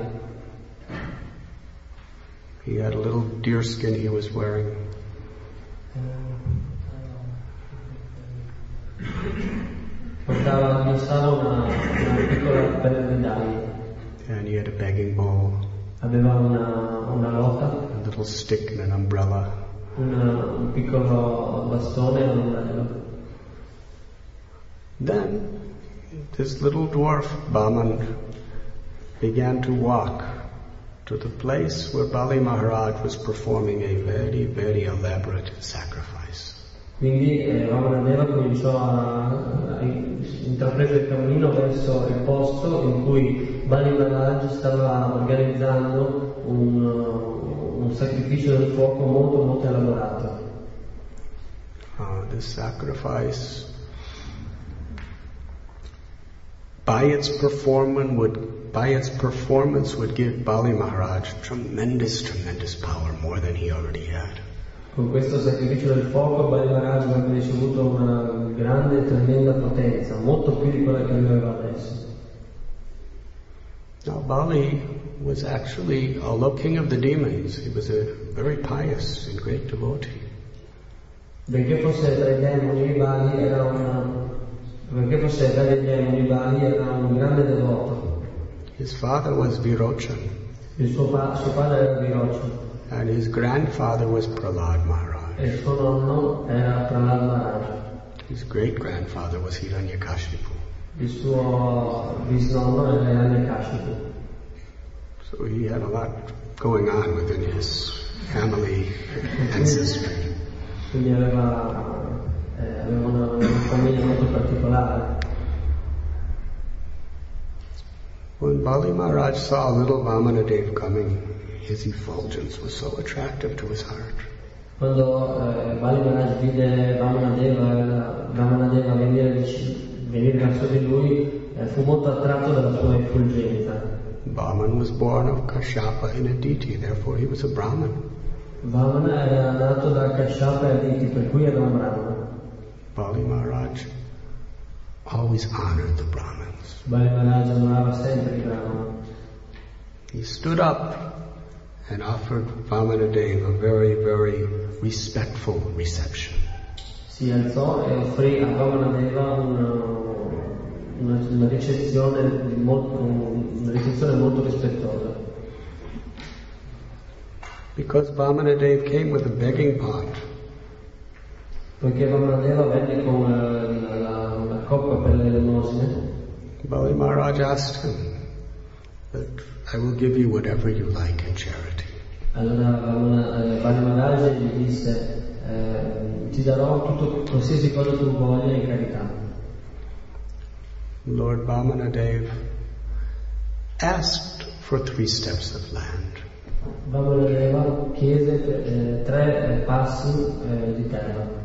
[SPEAKER 1] He had a little deerskin he was wearing.
[SPEAKER 4] Portava, indossava una, una piccola pelle di daglio.
[SPEAKER 1] And he had a begging bowl,
[SPEAKER 4] Aveva una, una lotta,
[SPEAKER 1] a little stick and an umbrella.
[SPEAKER 4] una, un piccolo bastone e un ombrello.
[SPEAKER 1] Then this little dwarf Baman began to walk to the place where Bali Maharaj was performing a very, very elaborate sacrifice.
[SPEAKER 4] Quindi eh, Vamanadeva cominciò a, a intraprendere il cammino verso il posto in cui Bali Maharaj stava organizzando un, un sacrificio del fuoco molto molto elaborato.
[SPEAKER 1] Uh, this sacrifice, by its performance, would by its performance would give Bali Maharaj tremendous, tremendous power, more than he already had.
[SPEAKER 4] Con questo sacrificio del fuoco Bali Maharaj avrebbe ricevuto una grande e tremenda potenza, molto più di quella che lui aveva adesso.
[SPEAKER 1] Now Bali was actually, although king of the demons, he was a very pious and great devotee.
[SPEAKER 4] Benché fosse tra i demoni, Bali era un perché fosse tra i demoni, Bali era un grande devoto.
[SPEAKER 1] His father was Virochan,
[SPEAKER 4] Il suo, pa- suo padre era Virochan
[SPEAKER 1] and his grandfather was Prahlad Maharaj.
[SPEAKER 4] e il suo nonno era Prahlad Maharaj.
[SPEAKER 1] His great-grandfather was Hiranyakashipu.
[SPEAKER 4] Il suo bisnonno era Hiranyakashipu.
[SPEAKER 1] So he had a lot going on within his family ancestry.
[SPEAKER 4] Quindi aveva, eh, aveva una, una famiglia molto particolare.
[SPEAKER 1] When Bali Maharaj saw little Vamanadev coming, his effulgence was so attractive to his heart.
[SPEAKER 4] Quando eh, Bali Maharaj vide Vamanadeva, Vamanadeva venire, vic- venire verso di lui, eh, fu molto attratto dalla sua effulgenza.
[SPEAKER 1] Vaman was born of Kashyapa in Aditi, therefore he was a Brahmin.
[SPEAKER 4] Vamana era nato da Kashyapa e Aditi, per cui era un brahmana.
[SPEAKER 1] Bali Maharaj always honored the Brahmins.
[SPEAKER 4] Bali Maharaj onorava sempre i brahmana.
[SPEAKER 1] He stood up and offered Vamanadeva a very, very respectful reception.
[SPEAKER 4] Si alzò e offrì a Vamanadeva una, una, una ricezione di molto, una ricezione molto rispettosa.
[SPEAKER 1] Because Vamanadeva came with a begging pot,
[SPEAKER 4] Poiché Vamanadeva venne con la, la, la coppa per le elemosine,
[SPEAKER 1] Bali Maharaj asked him that I will give you whatever you like in charity.
[SPEAKER 4] allora Vamana- eh, Bali Maharaj gli disse eh, ti darò tutto, qualsiasi cosa tu voglia in carità.
[SPEAKER 1] Lord Vamanadeva asked for three steps of land.
[SPEAKER 4] Vamanadeva chiese eh, tre eh, passi eh, di terra.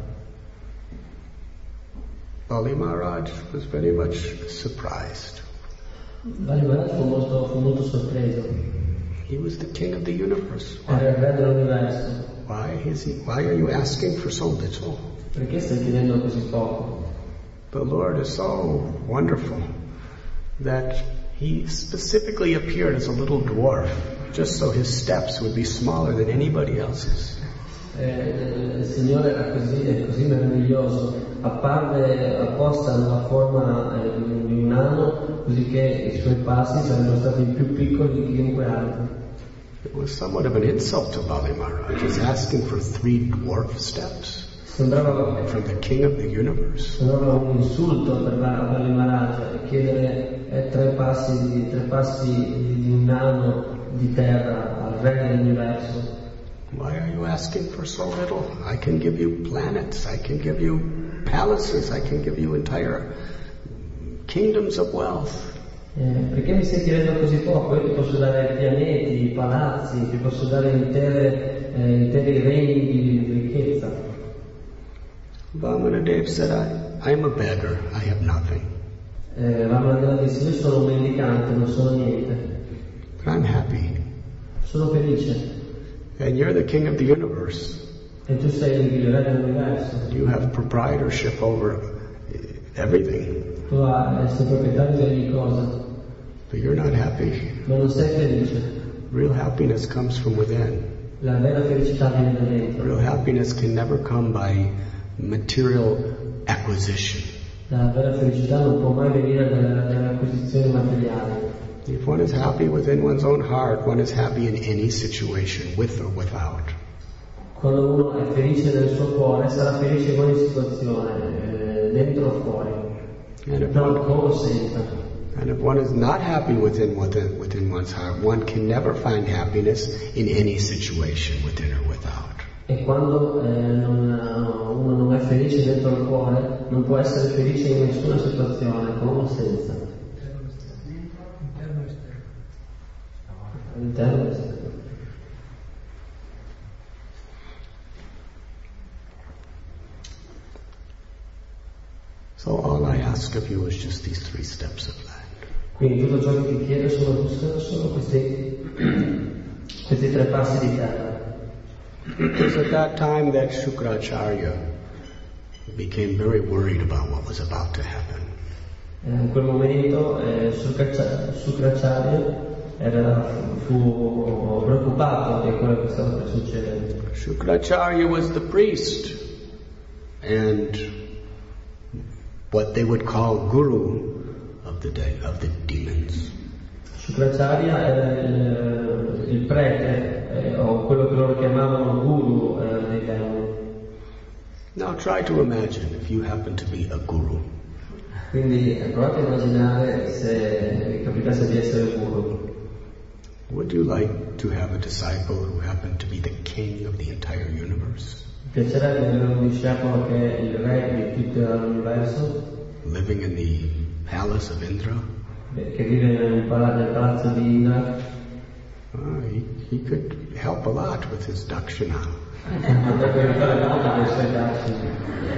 [SPEAKER 1] Bali Maharaj was very much surprised.
[SPEAKER 4] Bali Maharaj fu molto, fu molto sorpreso.
[SPEAKER 1] He was the king of the universe.
[SPEAKER 4] Era il re dell'universo.
[SPEAKER 1] Why is he? Why are you asking for so little?
[SPEAKER 4] Perché stai chiedendo così poco?
[SPEAKER 1] The Lord is so wonderful that he specifically appeared as a little dwarf, just so his steps would be smaller than anybody else's.
[SPEAKER 4] Eh, il Signore era così, è così meraviglioso, apparve apposta nella forma eh, di un nano, così che i suoi passi sarebbero stati più piccoli di chiunque altro.
[SPEAKER 1] It was somewhat of an insult to Bali Maharaj. He's asking for three dwarf steps.
[SPEAKER 4] Sembrava,
[SPEAKER 1] from the King of the universe.
[SPEAKER 4] sembrava un insulto per Bali Maharaj chiedere eh, tre passi di, tre passi di un anno di terra al re dell'universo.
[SPEAKER 1] Why are you asking for so little? I can give you planets, I can give you palaces, I can give you entire kingdoms of wealth.
[SPEAKER 4] Eh, perché mi stai chiedendo così poco? Io ti posso dare pianeti, palazzi, ti posso dare intere, eh, interi regni di, di ricchezza.
[SPEAKER 1] Vamanadev said, I, I am a beggar, I have nothing.
[SPEAKER 4] Eh, Vamanadev disse, io sono un mendicante, non sono niente.
[SPEAKER 1] But I'm happy.
[SPEAKER 4] Sono felice.
[SPEAKER 1] And you're the king of the universe.
[SPEAKER 4] E tu sei il re dell'universo.
[SPEAKER 1] You have proprietorship over everything.
[SPEAKER 4] Tu sei proprietario di ogni cosa.
[SPEAKER 1] But you're not happy.
[SPEAKER 4] Ma non sei felice.
[SPEAKER 1] Real happiness comes from within.
[SPEAKER 4] La vera felicità viene da dentro.
[SPEAKER 1] Real happiness can never come by material acquisition.
[SPEAKER 4] La vera felicità non può mai venire dalle, dalle acquisizioni materiali.
[SPEAKER 1] If one is happy within one's own heart, one is happy in any situation, with or without.
[SPEAKER 4] Quando uno è felice nel suo cuore, sarà felice in ogni situazione, eh, dentro o fuori, non con o senza.
[SPEAKER 1] And if one is not happy within, within within one's heart, one can never find happiness in any situation, within or without.
[SPEAKER 4] E quando eh, non, uno non è felice dentro il cuore, non può essere felice in nessuna situazione, con o senza. Interno e esterno.
[SPEAKER 1] So all I ask of you is just these three steps of land.
[SPEAKER 4] Quindi tutto ciò che ti chiedo sono, sono questi, questi tre passi di terra.
[SPEAKER 1] It was at that time that Shukracharya became very worried about what was about to happen.
[SPEAKER 4] In quel momento eh, Shukracharya era, fu preoccupato di quello che stava per succedere.
[SPEAKER 1] Shukracharya was the priest and what they would call guru of the de- of the demons.
[SPEAKER 4] Shukracharya era il, il prete eh, o quello che loro chiamavano guru eh, dei demoni.
[SPEAKER 1] Now try to imagine if you happen to be a guru.
[SPEAKER 4] Quindi eh, provate a immaginare se capitasse di essere guru.
[SPEAKER 1] Would you like to have a disciple who happened to be the king of the entire universe?
[SPEAKER 4] Mi piacerebbe avere un discepolo che è il re di tutto l'universo,
[SPEAKER 1] living in the palace of Indra?
[SPEAKER 4] che vive nel palazzo di Indra.
[SPEAKER 1] Uh, he, he could help a lot with his dakshina.
[SPEAKER 4] Potrebbe aiutare molto con i suoi dakshini.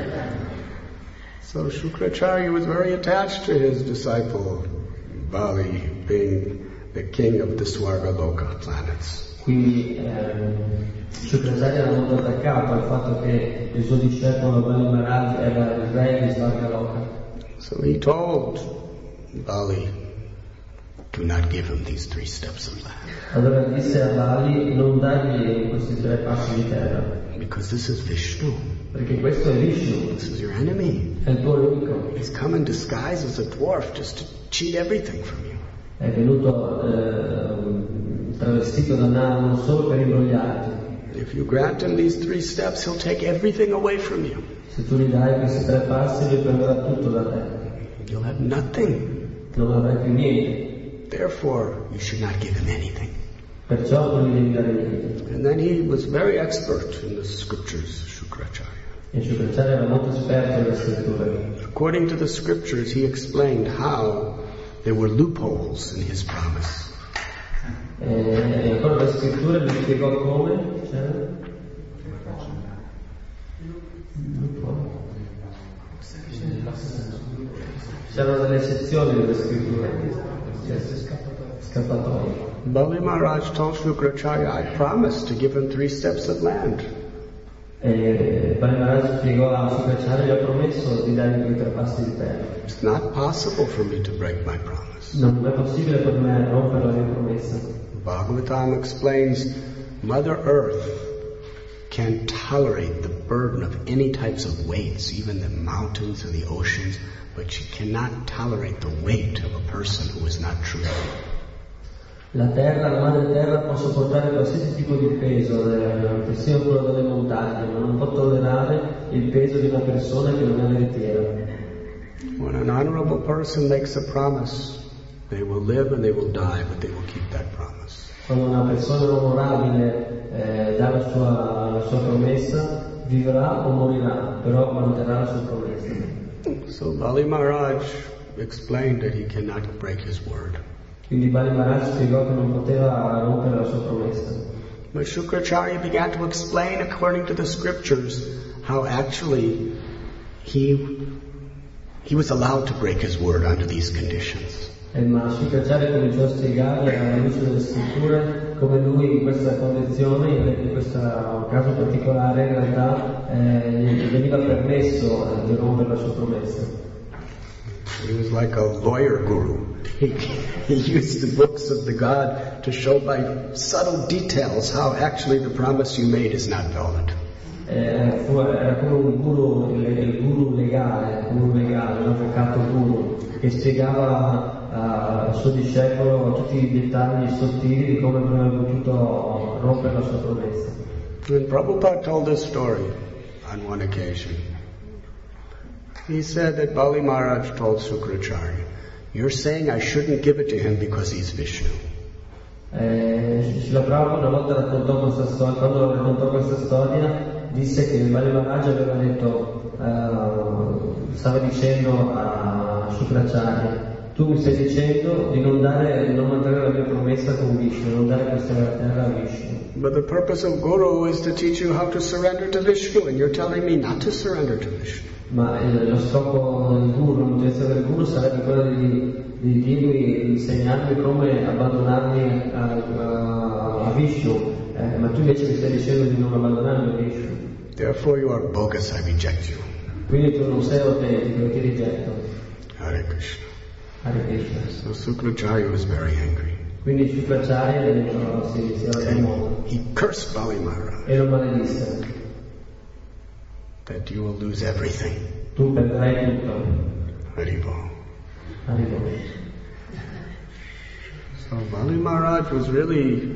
[SPEAKER 1] So Shukracharya was very attached to his disciple Bali being the king of the Swargaloka planets.
[SPEAKER 4] Quindi ehm, Shukracharya era molto attaccato al fatto che il suo discepolo Bali Maharaj era il re di Svargaloka.
[SPEAKER 1] So he told Bali, do not give him these three steps of land.
[SPEAKER 4] Allora disse a Bali, non dargli questi tre passi di terra.
[SPEAKER 1] Because this is Vishnu.
[SPEAKER 4] Perché questo è Vishnu.
[SPEAKER 1] This is your enemy.
[SPEAKER 4] È il tuo nemico.
[SPEAKER 1] He's come in disguise as a dwarf just to cheat everything from you.
[SPEAKER 4] È venuto eh, travestito da nano solo per imbrogliarti.
[SPEAKER 1] If you grant him these three steps, he'll take everything away from you.
[SPEAKER 4] Se tu gli dai questi tre passi, lui prenderà tutto da te.
[SPEAKER 1] You'll have nothing.
[SPEAKER 4] Non avrai più niente.
[SPEAKER 1] Therefore, you should not give him anything.
[SPEAKER 4] Perciò non gli devi dare niente.
[SPEAKER 1] And then he was very expert in the scriptures, Shukracharya.
[SPEAKER 4] E Shukracharya era molto esperto nelle scritture.
[SPEAKER 1] According to the scriptures, he explained how there were loopholes in his promise.
[SPEAKER 4] E ancora le scritture mi spiegò come c'era? C'erano delle sezioni delle scritture, scappatoie.
[SPEAKER 1] Bali Maharaj told Shukracharya, I promised to give him three steps of land.
[SPEAKER 4] E Bali Maharaj spiegò a Shukracharya, gli ho promesso di dargli quei tre passi di terra.
[SPEAKER 1] It's not possible for me to break my promise.
[SPEAKER 4] Non è possibile per me rompere la mia promessa.
[SPEAKER 1] Bhagavatam explains, Mother Earth can tolerate the burden of any types of weights, even the mountains and the oceans, but she cannot tolerate the weight of a person who is not true.
[SPEAKER 4] La terra, la madre terra può sopportare qualsiasi tipo di peso, persino quello delle montagne, ma non può tollerare il peso di una persona che non è veritiera.
[SPEAKER 1] When an honorable person makes a promise, they will live and they will die, but they will keep that promise.
[SPEAKER 4] Quando una persona onorabile eh, dà la sua, la sua promessa, vivrà o morirà, però manterrà la sua promessa.
[SPEAKER 1] So Bali Maharaj explained that he cannot break his word.
[SPEAKER 4] Quindi Bali Maharaj spiegò che non poteva rompere la sua promessa.
[SPEAKER 1] But Shukracharya began to explain, according to the scriptures, how actually he he was allowed to break his word under these conditions.
[SPEAKER 4] E ma Shukracharya cominciò a spiegare alla luce delle scritture come lui in questa condizione, in questo caso particolare, in realtà eh, gli veniva permesso eh, di rompere la sua promessa.
[SPEAKER 1] He was like a lawyer guru. He, he used the books of the God to show by subtle details how actually the promise you made is not valid.
[SPEAKER 4] Eh, fu, era come un guru, il, il guru legale, guru legale, un avvocato guru, che spiegava uh, al suo discepolo tutti i dettagli sottili di come avrebbe potuto rompere la sua promessa.
[SPEAKER 1] When Prabhupada told this story on one occasion, he said that Bali Maharaj told Shukracharya, "You're saying I shouldn't give it to him because he's Vishnu."
[SPEAKER 4] Eh, Srila Prabhupada una volta raccontò questa storia, quando raccontò questa storia, disse che Bali Maharaj aveva detto, uh, stava dicendo a Shukracharya, tu mi stai dicendo di non dare, di non mantenere la mia promessa con Vishnu, non dare questa terra a Vishnu.
[SPEAKER 1] But the purpose of Guru is to teach you how to surrender to Vishnu, and you're telling me not to surrender to Vishnu.
[SPEAKER 4] Ma eh, lo scopo del guru, l'intenzione del guru sarebbe quello di, di dirmi, di insegnarmi come abbandonarmi a, a, a Vishnu, eh, ma tu invece mi stai dicendo di non abbandonarmi a Vishnu.
[SPEAKER 1] Therefore you are bogus, I reject you.
[SPEAKER 4] Quindi tu non sei autentico e ti rigetto.
[SPEAKER 1] Hare Krishna.
[SPEAKER 4] Hare Krishna.
[SPEAKER 1] So Shukracharya was very angry.
[SPEAKER 4] Quindi Shukracharya si, si arrabbiò molto.
[SPEAKER 1] He cursed Bali Maharaj
[SPEAKER 4] E lo maledisse.
[SPEAKER 1] that you will lose everything.
[SPEAKER 4] Tu perderai tutto.
[SPEAKER 1] Haribol.
[SPEAKER 4] Hare
[SPEAKER 1] So Bali Maharaj was really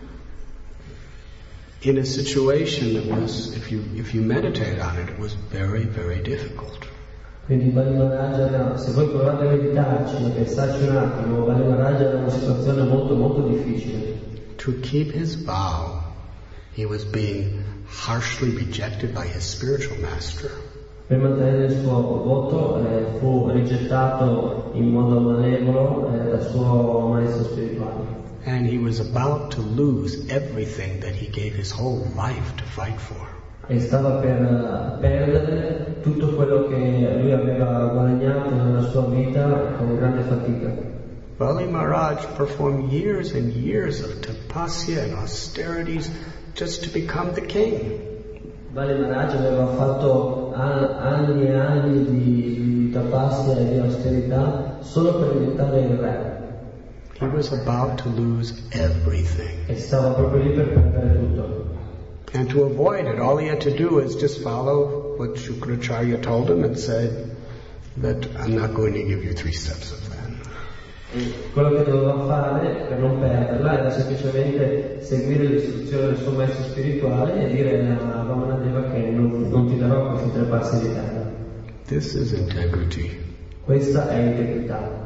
[SPEAKER 1] in a situation that was, if you if you meditate on it, it was very, very difficult.
[SPEAKER 4] Quindi Bali Maharaj era, se voi provate a meditarci e pensarci un attimo, Bali Maharaj era una situazione molto molto difficile.
[SPEAKER 1] To keep his vow, he was being harshly rejected by his spiritual master.
[SPEAKER 4] Per mantenere il suo voto eh, fu rigettato in modo malevolo eh, dal suo maestro spirituale.
[SPEAKER 1] And he was about to lose everything that he gave his whole life to fight for.
[SPEAKER 4] E stava per perdere tutto quello che lui aveva guadagnato nella sua vita con grande fatica.
[SPEAKER 1] Bali Maharaj performed years and years of tapasya and austerities just to become the king.
[SPEAKER 4] Bali Maharaj aveva fatto anni e anni di, di tapasya e di austerità solo per diventare il re.
[SPEAKER 1] He was about to lose everything.
[SPEAKER 4] E stava proprio lì per perdere tutto.
[SPEAKER 1] And to avoid it, all he had to do is just follow what Shukracharya told him and said that I'm not going to give you three steps of that.
[SPEAKER 4] E quello che doveva fare per non perderla era semplicemente seguire le istruzioni del suo maestro spirituale e dire a Vamanadeva che non, non ti darò questi tre passi di terra.
[SPEAKER 1] This is integrity.
[SPEAKER 4] Questa è integrità.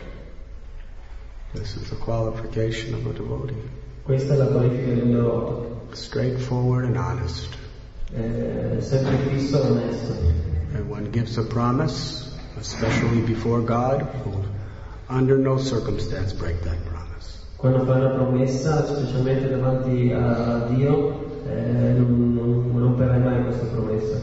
[SPEAKER 1] This is the qualification of a devotee.
[SPEAKER 4] Questa è la qualifica di un devoto.
[SPEAKER 1] Straightforward and honest.
[SPEAKER 4] Eh, sempre fisso e onesto.
[SPEAKER 1] And one gives a promise, especially before God, will under no circumstance break that promise.
[SPEAKER 4] Quando fai una promessa, specialmente davanti a Dio, eh, non, non, non romperai mai questa promessa.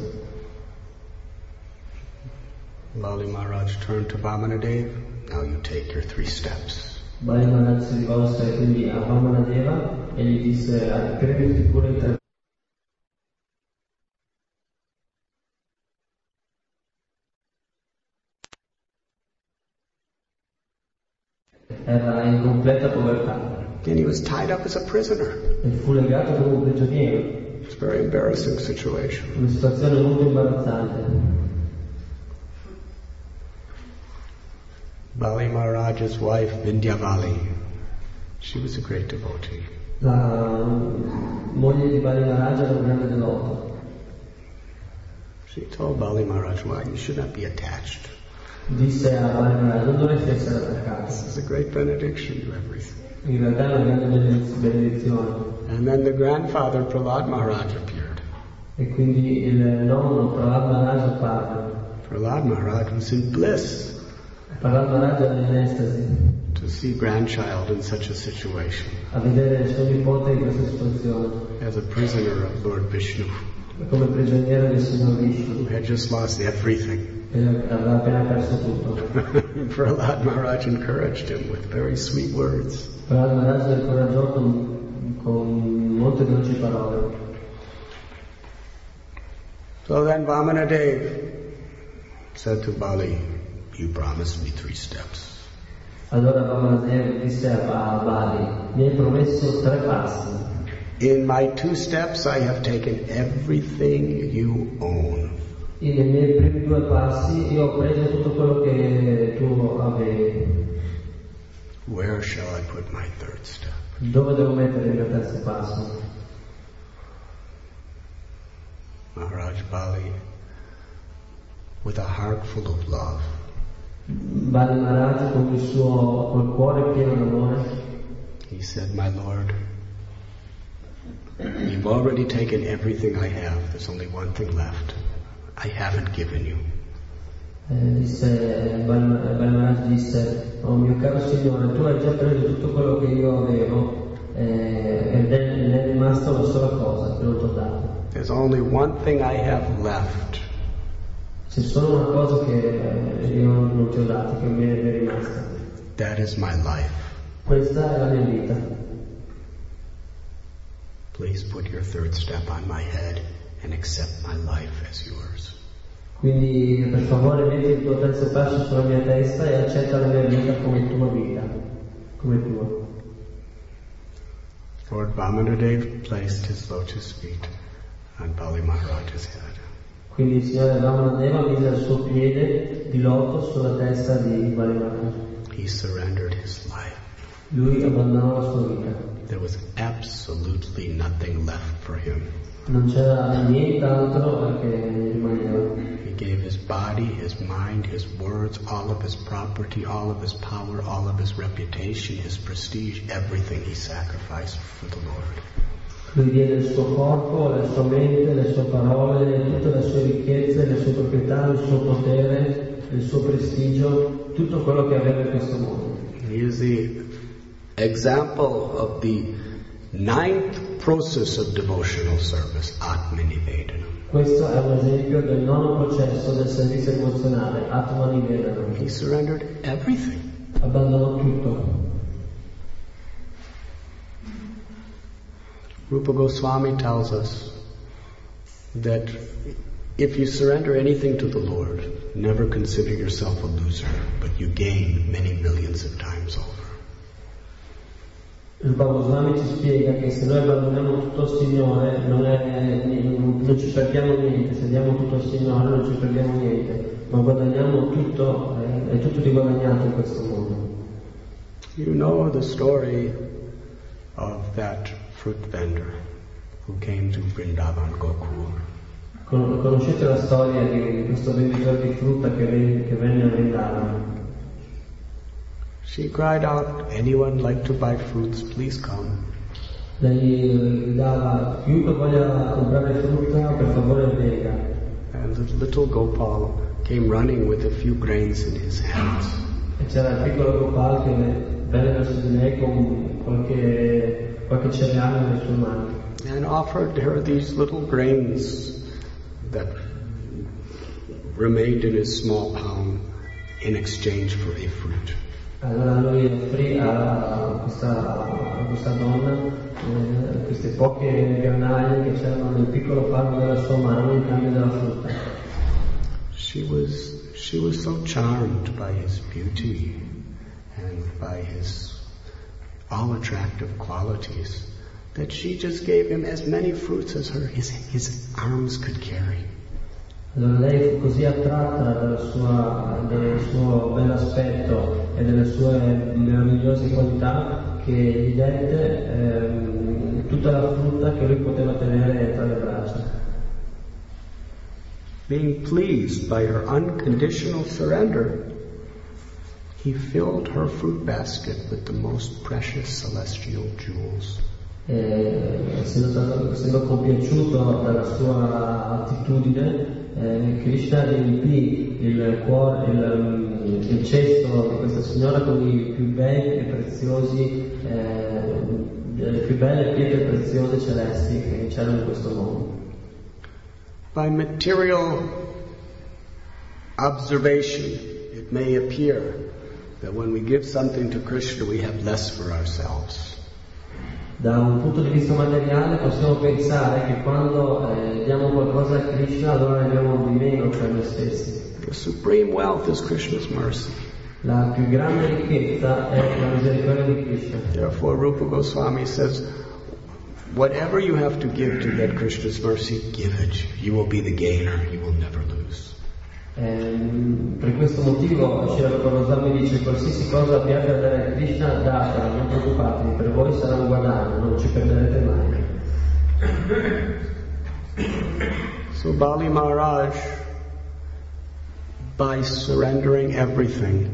[SPEAKER 1] Bali Maharaj turned to Vamanadeva. Now you take your three steps.
[SPEAKER 4] Bali Maharaj si rivolse quindi a Vamanadeva e gli disse: prenditi cura di te. Era in completa povertà.
[SPEAKER 1] And he was tied up as a prisoner.
[SPEAKER 4] E fu legato come un prigioniero.
[SPEAKER 1] It's a very embarrassing situation.
[SPEAKER 4] Una situazione molto imbarazzante.
[SPEAKER 1] Bali Maharaj's wife, Vindhyavali, She was a great devotee.
[SPEAKER 4] La moglie di Bali Maharaj era un grande devoto.
[SPEAKER 1] She told Bali Maharaj, why you should not be attached.
[SPEAKER 4] Disse a Bali Maharaj, non dovresti essere attaccato.
[SPEAKER 1] This is a great benediction you have received.
[SPEAKER 4] In realtà è una grande benedizione.
[SPEAKER 1] And then the grandfather, Prahlad Maharaj, appeared.
[SPEAKER 4] E quindi il nonno, Prahlad Maharaj, apparve.
[SPEAKER 1] Prahlad Maharaj was in bliss
[SPEAKER 4] Prahlad Maharaj era in estasi
[SPEAKER 1] to see grandchild in such a situation
[SPEAKER 4] a vedere il suo nipote in questa situazione,
[SPEAKER 1] as a prisoner of Lord Vishnu,
[SPEAKER 4] come prigioniero del signor
[SPEAKER 1] who
[SPEAKER 4] Vishnu,
[SPEAKER 1] had just lost everything.
[SPEAKER 4] e aveva appena perso tutto.
[SPEAKER 1] Prahlad Maharaj encouraged him with very sweet words.
[SPEAKER 4] Prahlad Maharaj lo incoraggiò con, con molte dolci parole.
[SPEAKER 1] So then Vamanadev said to Bali, you promised me three steps.
[SPEAKER 4] Allora Vamanadev disse a Bali, mi hai promesso tre passi.
[SPEAKER 1] In my two steps I have taken everything you own.
[SPEAKER 4] E nei miei primi due passi io ho preso tutto quello che tu avevi.
[SPEAKER 1] Where shall I put my third step?
[SPEAKER 4] Dove devo mettere il mio terzo passo?
[SPEAKER 1] Maharaj Bali, with a heart full of love,
[SPEAKER 4] Bali Maharaj con il suo col cuore pieno d'amore,
[SPEAKER 1] he said, my Lord, you've already taken everything I have. There's only one thing left. I haven't given you.
[SPEAKER 4] eh, disse, Bali Bali Maharaj disse, oh mio caro Signore, tu hai già preso tutto quello che io avevo eh, ed è, ne è rimasta una sola cosa che non ti ho dato.
[SPEAKER 1] There's only one thing I have left.
[SPEAKER 4] C'è solo una cosa che eh, io non ti ho dato, che mi è, mi è rimasta.
[SPEAKER 1] That is my life.
[SPEAKER 4] Questa è la mia vita.
[SPEAKER 1] Please put your third step on my head and accept my life as yours.
[SPEAKER 4] Quindi per favore metti il tuo terzo passo sulla mia testa e accetta la mia vita come tua vita, come tua.
[SPEAKER 1] Lord Vamanadev placed his lotus feet on Bali Maharaj's head.
[SPEAKER 4] Quindi il Signore Vamanadeva mise il suo piede di loto sulla testa di Bali Maharaj.
[SPEAKER 1] He surrendered his life.
[SPEAKER 4] Lui abbandonò la sua vita.
[SPEAKER 1] There was absolutely nothing left for him.
[SPEAKER 4] Non c'era nient'altro che rimaneva.
[SPEAKER 1] He gave his body, his mind, his words, all of his property, all of his power, all of his reputation, his prestige, everything he sacrificed for the Lord.
[SPEAKER 4] Lui diede il suo corpo, la sua mente, le sue parole, tutte le sue ricchezze, le sue proprietà, il suo potere, il suo prestigio, tutto quello che aveva in questo mondo.
[SPEAKER 1] He is the example of the ninth process of devotional service, Atmanivedana.
[SPEAKER 4] Questo è un esempio del nono processo del servizio emozionale, Atmanivedana.
[SPEAKER 1] He surrendered everything.
[SPEAKER 4] Abbandonò tutto.
[SPEAKER 1] Rupa Goswami tells us that if you surrender anything to the Lord, never consider yourself a loser, but you gain many millions of times over.
[SPEAKER 4] Il Rupa Goswami ci spiega che se noi abbandoniamo tutto al Signore non, è, non ci perdiamo niente, se diamo tutto al Signore non ci perdiamo niente, ma guadagniamo tutto, è, è tutto riguadagnato in questo mondo.
[SPEAKER 1] You know the story of that fruit vendor who came to Vrindavan Gokul.
[SPEAKER 4] Con, conoscete la storia di questo venditore di frutta che, ven, che venne a Vrindavan?
[SPEAKER 1] She cried out, anyone like to buy fruits, please come.
[SPEAKER 4] Lei gridava, chiunque voglia comprare frutta, per favore venga.
[SPEAKER 1] And the little Gopal came running with a few grains in his hands.
[SPEAKER 4] E c'era il piccolo Gopal che venne verso di lei con qualche, qualche cereale nelle sue mani.
[SPEAKER 1] And offered her these little grains that remained in his small palm in exchange for a fruit.
[SPEAKER 4] Allora lui offrì a questa, a questa donna eh, queste poche granaglie che c'erano nel piccolo palmo della sua mano in cambio della frutta.
[SPEAKER 1] She was, she was so charmed by his beauty and by his all-attractive qualities that she just gave him as many fruits as her, his, his arms could carry.
[SPEAKER 4] Allora lei fu così attratta dalla sua, del suo bell'aspetto e delle sue meravigliose qualità che gli dette ehm, tutta la frutta che lui poteva tenere tra le braccia.
[SPEAKER 1] Being pleased by her unconditional surrender, he filled her fruit basket with the most precious celestial jewels.
[SPEAKER 4] E, essendo, essendo compiaciuto dalla sua attitudine, eh, Krishna riempì il cuore, il, il cesto di questa signora con i più bei e preziosi, eh, le più belle pietre preziose celesti che c'erano in questo mondo.
[SPEAKER 1] By material observation, it may appear that when we give something to Krishna, we have less for ourselves.
[SPEAKER 4] Da un punto di vista materiale possiamo pensare che quando eh, diamo qualcosa a Krishna allora ne abbiamo di meno per noi stessi.
[SPEAKER 1] The supreme wealth is Krishna's mercy.
[SPEAKER 4] La più grande ricchezza è la misericordia di Krishna.
[SPEAKER 1] Therefore, Rupa Goswami says, whatever you have to give to get Krishna's mercy, give it. You will be the gainer. You will never lose.
[SPEAKER 4] Eh, per questo motivo Srila Rupa Goswami dice: qualsiasi cosa abbiate da dare a Krishna, datela, non preoccupatevi, per voi sarà un guadagno, non ci perderete mai.
[SPEAKER 1] So Bali Maharaj, by surrendering everything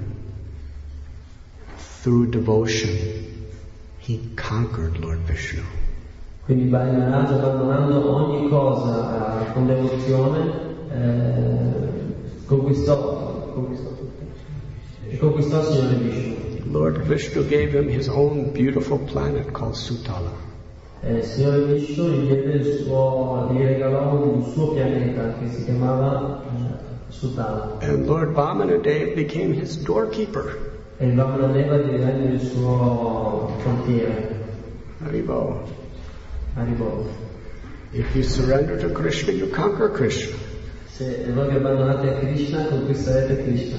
[SPEAKER 1] through devotion, he conquered Lord Vishnu.
[SPEAKER 4] Quindi Bali Maharaj, abbandonando ogni cosa eh, con devozione, eh, conquistò, conquistò tutto. E conquistò il Signore Vishnu.
[SPEAKER 1] Lord Vishnu gave him his own beautiful planet called Sutala.
[SPEAKER 4] Eh, il Signore Vishnu gli diede il suo, gli regalò un suo pianeta che si chiamava eh, Sutala.
[SPEAKER 1] And Lord Vamanadev became his doorkeeper.
[SPEAKER 4] E il Vamanadeva divenne il suo frontiere.
[SPEAKER 1] Haribo.
[SPEAKER 4] Haribo.
[SPEAKER 1] If you surrender to Krishna, you conquer Krishna.
[SPEAKER 4] Se voi vi abbandonate a Krishna, conquisterete Krishna.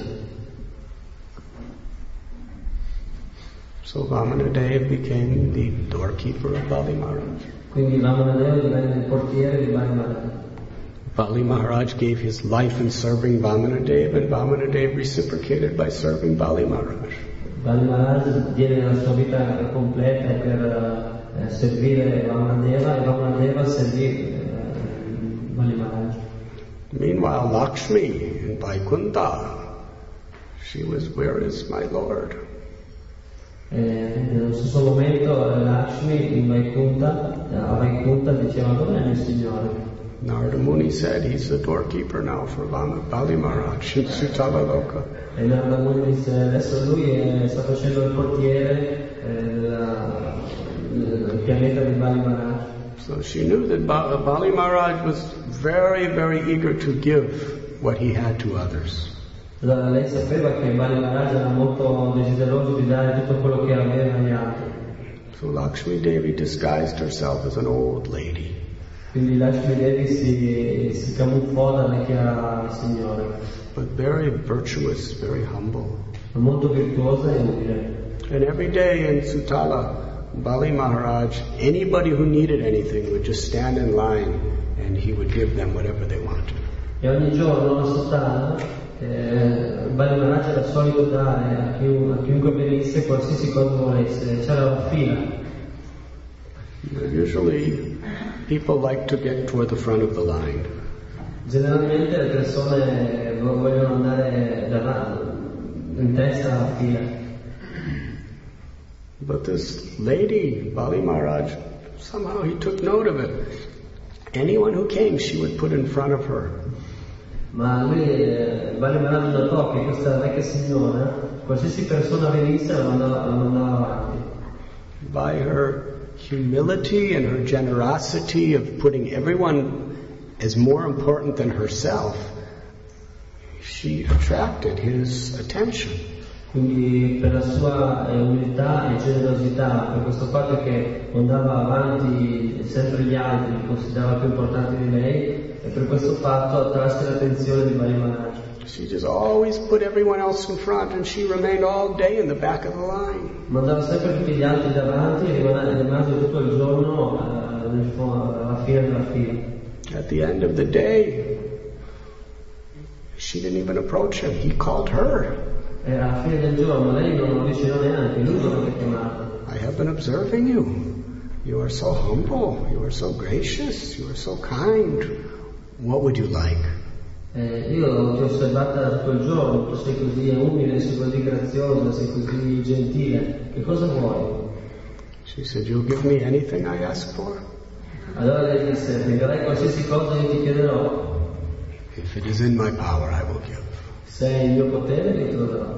[SPEAKER 1] So Vamanadev became the doorkeeper of Bali Maharaj.
[SPEAKER 4] Quindi Vamanadeva divenne il portiere di Bali Maharaj.
[SPEAKER 1] Bali Maharaj gave his life in serving Vamanadev, and Vamanadev reciprocated by serving Bali Maharaj.
[SPEAKER 4] Bali Maharaj diede la sua vita completa per eh, servire Vamanadeva, e Vamanadeva servì eh, Bali Maharaj.
[SPEAKER 1] Meanwhile, Lakshmi in Vaikuntha, she was, where is my Lord?
[SPEAKER 4] E nello stesso momento Lakshmi in Vaikuntha, a Vaikuntha diceva: dove è il Signore?
[SPEAKER 1] Narada Muni said he's the doorkeeper now for Bali Maharaj in Sutala Loka.
[SPEAKER 4] E Narada Muni disse: adesso lui è, sta facendo il portiere eh, della, del pianeta di Bali Maharaj.
[SPEAKER 1] So she knew that ba- Bali Maharaj was very, very eager to give what he had to others.
[SPEAKER 4] Allora lei sapeva che Bali Maharaj era molto desideroso di dare tutto quello che aveva agli altri.
[SPEAKER 1] So Lakshmi Devi disguised herself as an old lady.
[SPEAKER 4] Quindi Lakshmi Devi si, si camuffò da vecchia signora.
[SPEAKER 1] But very virtuous, very humble.
[SPEAKER 4] Molto virtuosa e umile.
[SPEAKER 1] And every day in Sutala, Bali Maharaj, anybody who needed anything would just stand in line and he would give them whatever they wanted.
[SPEAKER 4] E ogni giorno a Sutala eh, Bali Maharaj era solito dare a, chiun, a chiunque venisse qualsiasi cosa volesse, c'era la fila.
[SPEAKER 1] Usually people like to get toward the front of the line.
[SPEAKER 4] Generalmente le persone vogliono andare davanti, in testa alla fila.
[SPEAKER 1] But this lady, Bali Maharaj, somehow he took note of it. Anyone who came, she would put in front of her.
[SPEAKER 4] Ma lui, eh, Bali Maharaj notò che questa vecchia signora, qualsiasi persona venisse, la mandava, la mandava avanti.
[SPEAKER 1] By her humility and her generosity of putting everyone as more important than herself, she attracted his attention.
[SPEAKER 4] Quindi per la sua umiltà e generosità, per questo fatto che andava avanti sempre gli altri, li considerava più importanti di lei, e per questo fatto attrasse l'attenzione di Bali Maharaj.
[SPEAKER 1] She just always put everyone else in front and she remained all day in the back of the line.
[SPEAKER 4] Mandava sempre tutti gli altri davanti e rimase tutto il giorno uh, nel, alla fine della fila.
[SPEAKER 1] At the end of the day, She didn't even approach him. He called her.
[SPEAKER 4] E alla fine del giorno lei non lo avvicinò neanche, lui non l'ha chiamato.
[SPEAKER 1] I have been observing you. You are so humble. You are so gracious. You are so kind. What would you like?
[SPEAKER 4] Eh, io ti ho osservata tutto il giorno, tu sei così umile, sei così graziosa, sei così gentile. Che cosa vuoi?
[SPEAKER 1] She said, you'll give me anything I ask for?
[SPEAKER 4] Allora lei disse, mi darai qualsiasi cosa io ti chiederò.
[SPEAKER 1] If it is in my power, I will give.
[SPEAKER 4] Se è il mio potere, io te lo darò.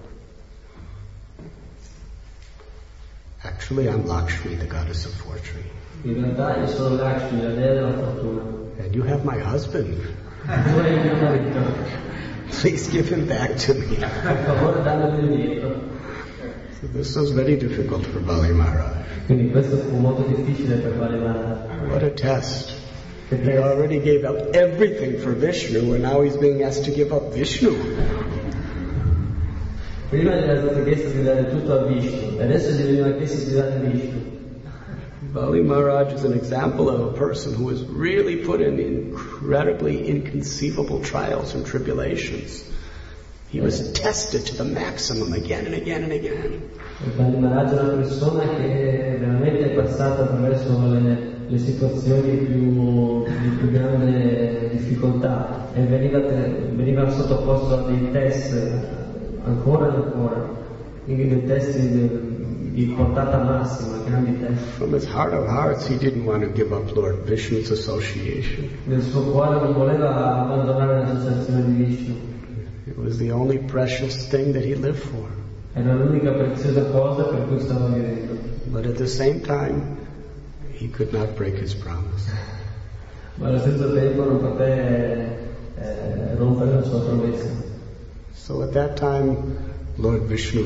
[SPEAKER 1] Actually, I'm Lakshmi, the goddess of fortune.
[SPEAKER 4] In realtà io sono Lakshmi, la dea della fortuna.
[SPEAKER 1] And you have my husband.
[SPEAKER 4] Tu hai il mio marito.
[SPEAKER 1] Please give him back to me.
[SPEAKER 4] Per favore dammelo indietro.
[SPEAKER 1] So this was very difficult for Bali Maharaj.
[SPEAKER 4] Quindi questo fu molto difficile per Bali Maharaj.
[SPEAKER 1] What a test. He already gave up everything for Vishnu, and now he's being asked to give up Vishnu.
[SPEAKER 4] Prima gli era stato chiesto di dare tutto a Vishnu, e adesso gli veniva chiesto di dare Vishnu.
[SPEAKER 1] Bali Maharaj is an example of a person who was really put in incredibly inconceivable trials and tribulations. He was tested to the maximum again and again and again.
[SPEAKER 4] Bali Maharaj è una persona che veramente è passata attraverso le, le situazioni più, di più grande difficoltà e veniva, veniva sottoposto a dei test ancora e ancora, dei test di, di portata massima, grandi test.
[SPEAKER 1] From his heart of hearts, he didn't want to give up Lord Vishnu's association.
[SPEAKER 4] Nel suo cuore non voleva abbandonare l'associazione di Vishnu.
[SPEAKER 1] It was the only precious thing that he lived for.
[SPEAKER 4] Era l'unica preziosa cosa per cui stava vivendo.
[SPEAKER 1] But at the same time, he could not break his promise.
[SPEAKER 4] Ma allo stesso tempo non poté eh, rompere la sua promessa.
[SPEAKER 1] So at that time, Lord Vishnu,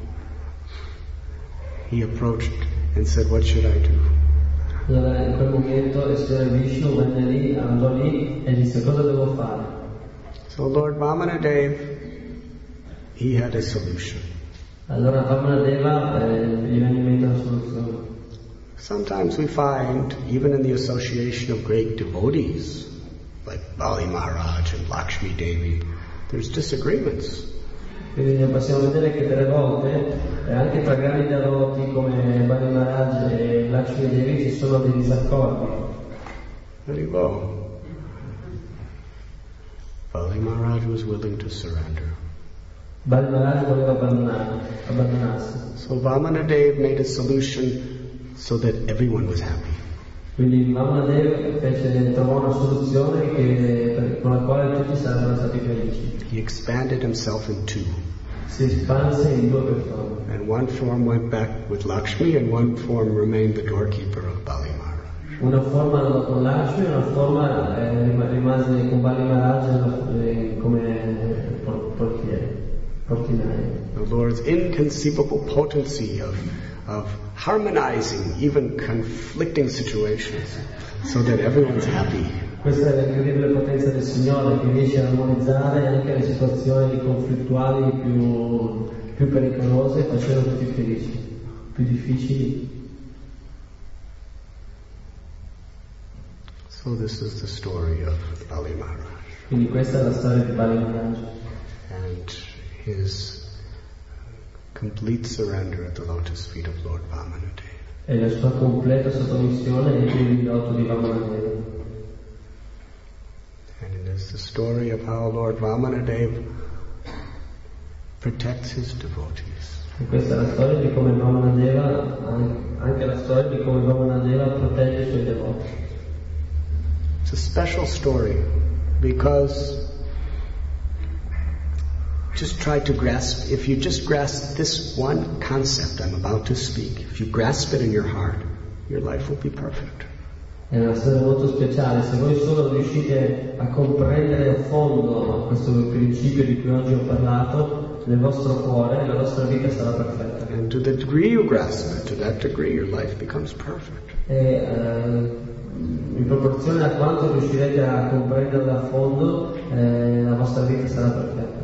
[SPEAKER 1] he approached and said, what should I do?
[SPEAKER 4] Allora in quel momento il Signore Vishnu venne lì, andò lì e disse cosa devo fare?
[SPEAKER 1] So Lord Vamanadeva, he had a solution.
[SPEAKER 4] Allora Vamanadeva eh, gli venne in mente una soluzione.
[SPEAKER 1] Sometimes we find, even in the association of great devotees, like Bali Maharaj and Lakshmi Devi, there's disagreements.
[SPEAKER 4] Quindi possiamo vedere che delle volte, eh, anche tra grandi devoti come Bali Maharaj e Lakshmi Devi ci sono dei disaccordi.
[SPEAKER 1] There you go. Bali Maharaj was willing to surrender.
[SPEAKER 4] Bali Maharaj voleva abbandonare, abbandonarsi.
[SPEAKER 1] So Vamanadeva made a solution so that everyone was happy.
[SPEAKER 4] Quindi Vamanadeva fece, trovò una soluzione che, per, con la quale tutti sarebbero stati felici.
[SPEAKER 1] He expanded himself in two.
[SPEAKER 4] Si espanse in due persone.
[SPEAKER 1] And one form went back with Lakshmi and one form remained the doorkeeper of Bali Maharaj.
[SPEAKER 4] Una forma andò con Lakshmi e una forma eh, rimase con Bali Maharaj eh, come portiere, portinaio.
[SPEAKER 1] The Lord's inconceivable potency of, of harmonizing even conflicting situations so that everyone's happy.
[SPEAKER 4] Questa è l'incredibile potenza del Signore che riesce a armonizzare anche le situazioni conflittuali più, più pericolose facendo tutti felici, più difficili.
[SPEAKER 1] So this is the story of Bali Maharaj.
[SPEAKER 4] Quindi questa è la storia di Bali Maharaj.
[SPEAKER 1] And his complete surrender at the lotus feet of Lord Vamanadeva.
[SPEAKER 4] E la sua completa sottomissione ai piedi loto di Vamanadeva.
[SPEAKER 1] And it is the story of how Lord Vamanadeva protects his devotees.
[SPEAKER 4] E questa è la storia di come Vamanadeva, anche la storia di come Vamanadeva protegge i suoi devoti.
[SPEAKER 1] It's a special story because just try to grasp, if you just grasp this one concept I'm about to speak, if you grasp it in your heart, your life will be perfect.
[SPEAKER 4] È una storia molto speciale, se voi solo riuscite a comprendere a fondo questo principio di cui oggi ho parlato, nel vostro cuore la vostra vita sarà perfetta.
[SPEAKER 1] And to the degree you grasp it, to that degree your life becomes perfect.
[SPEAKER 4] E uh, in proporzione a quanto riuscirete a comprenderla a fondo, eh, la vostra vita sarà perfetta.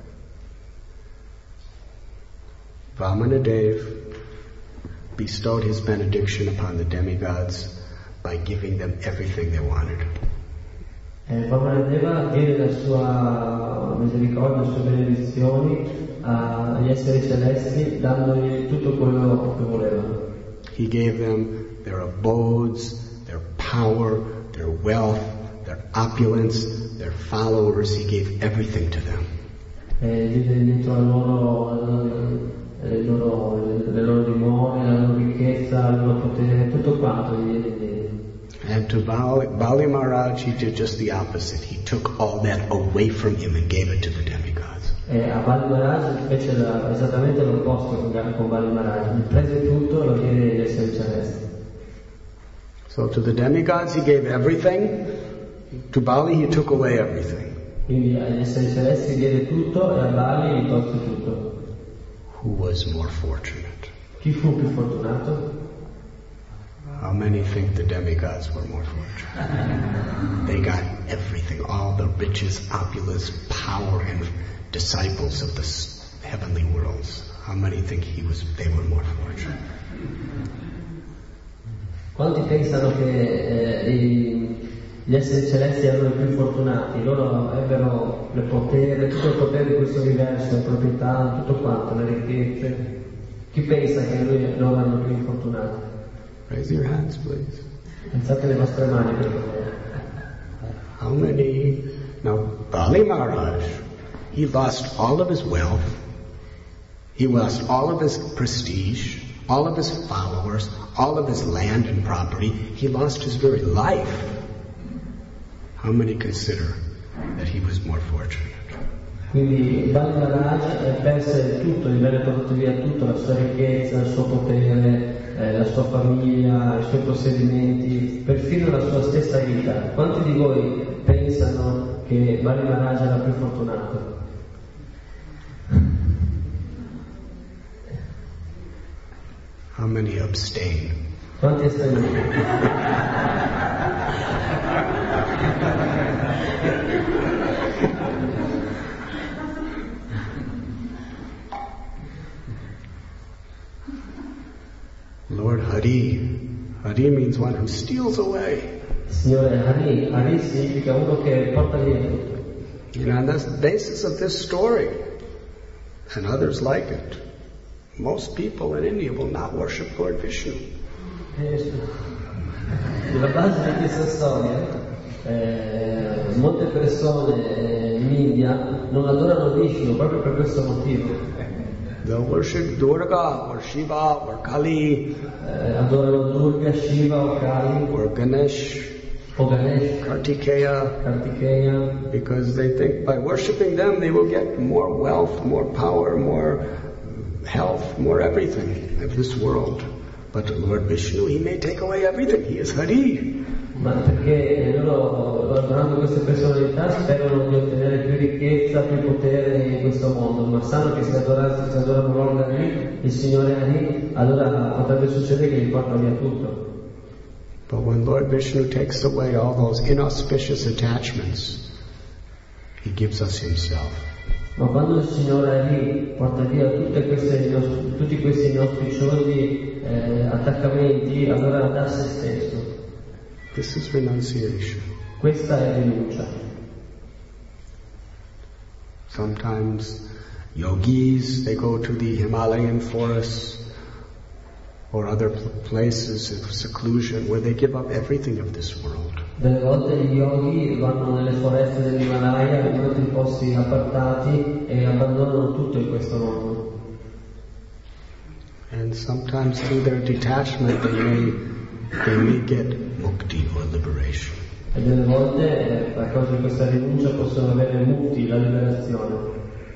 [SPEAKER 1] Vamanadeva bestowed his benediction upon the demigods by giving them everything they wanted.
[SPEAKER 4] Eh, Vamanadeva diede la sua misericordia, le sue benedizioni agli esseri celesti, dandogli tutto quello che volevano.
[SPEAKER 1] He gave them their abodes, their power, their wealth, their opulence, their followers. He gave everything to them.
[SPEAKER 4] E diede dentro a loro le loro, le loro dimore, la loro ricchezza, il loro potere, tutto quanto gli diede diede.
[SPEAKER 1] And to Bali, Bali Maharaj, he did just the opposite. He took all that away from him and gave it to the demigods.
[SPEAKER 4] E a Bali Maharaj fece la, esattamente l'opposto con, con Bali Maharaj. Gli prese tutto e lo diede agli esseri celesti.
[SPEAKER 1] So to the demigods he gave everything. To Bali he took away everything.
[SPEAKER 4] Quindi agli esseri celesti diede tutto e a Bali gli tolse tutto.
[SPEAKER 1] Who was more fortunate?
[SPEAKER 4] Chi fu più fortunato?
[SPEAKER 1] How many think the demigods were more fortunate? They got everything, all the riches, opulence, power, and disciples of the heavenly worlds. How many think he was? They were more fortunate?
[SPEAKER 4] Quanti pensano che eh, i, gli esseri celesti erano i più fortunati? Loro ebbero il potere, tutto il potere di questo universo, le proprietà, tutto quanto, le ricchezze. Chi pensa che lui, loro erano più fortunati?
[SPEAKER 1] Raise your hands, please.
[SPEAKER 4] Alzate le vostre mani, per favore.
[SPEAKER 1] How many? Now, Bali Maharaj, he lost all of his wealth, he lost all of his prestige, all of his followers, all of his land and property. He lost his very life. How many consider that he was more fortunate?
[SPEAKER 4] Quindi Bali Maharaj perse tutto, gli venne portato via tutto, la sua ricchezza, il suo potere, eh, la sua famiglia, i suoi possedimenti, perfino la sua stessa vita. Quanti di voi pensano che Bali Maharaj era più fortunato?
[SPEAKER 1] How many abstain?
[SPEAKER 4] Quanti astenuti?
[SPEAKER 1] Lord Hari. Hari means one who steals away.
[SPEAKER 4] Signore Hari, Hari significa uno che porta via tutto.
[SPEAKER 1] And on the basis of this story, and others like it, most people in India will not worship Lord Vishnu.
[SPEAKER 4] Sulla base di questa storia, eh, molte persone eh, in India non adorano Vishnu proprio per questo motivo.
[SPEAKER 1] They'll worship Durga or Shiva or Kali.
[SPEAKER 4] Eh, adorano Durga, Shiva o Kali
[SPEAKER 1] or Ganesh,
[SPEAKER 4] o Ganesh,
[SPEAKER 1] Kartikeya,
[SPEAKER 4] Kartikeya,
[SPEAKER 1] because they think by worshiping them they will get more wealth, more power, more health, more everything of this world. But Lord Vishnu, he may take away everything. He is Hari.
[SPEAKER 4] Ma perché loro, adorando queste personalità, sperano di ottenere più ricchezza, più potere in questo mondo, ma sanno che se adorano, se adorano Lord Hari, il Signore Hari, allora potrebbe succedere che gli porta via tutto.
[SPEAKER 1] But when Lord Vishnu takes away all those inauspicious attachments, he gives us himself.
[SPEAKER 4] Ma quando il Signore Hari porta via tutte queste, tutti questi inauspiciosi eh, attaccamenti, allora dà se stesso.
[SPEAKER 1] This is renunciation.
[SPEAKER 4] Questa è rinuncia.
[SPEAKER 1] Sometimes yogis, they go to the Himalayan forests or other places of seclusion where they give up everything of this world.
[SPEAKER 4] Delle volte gli yogi vanno nelle foreste dell'Himalaya, in molti posti appartati e abbandonano tutto in questo mondo.
[SPEAKER 1] And sometimes through their detachment they may, they may get mukti or liberation.
[SPEAKER 4] E delle volte, eh, a causa di questa rinuncia, possono avere mukti, la liberazione.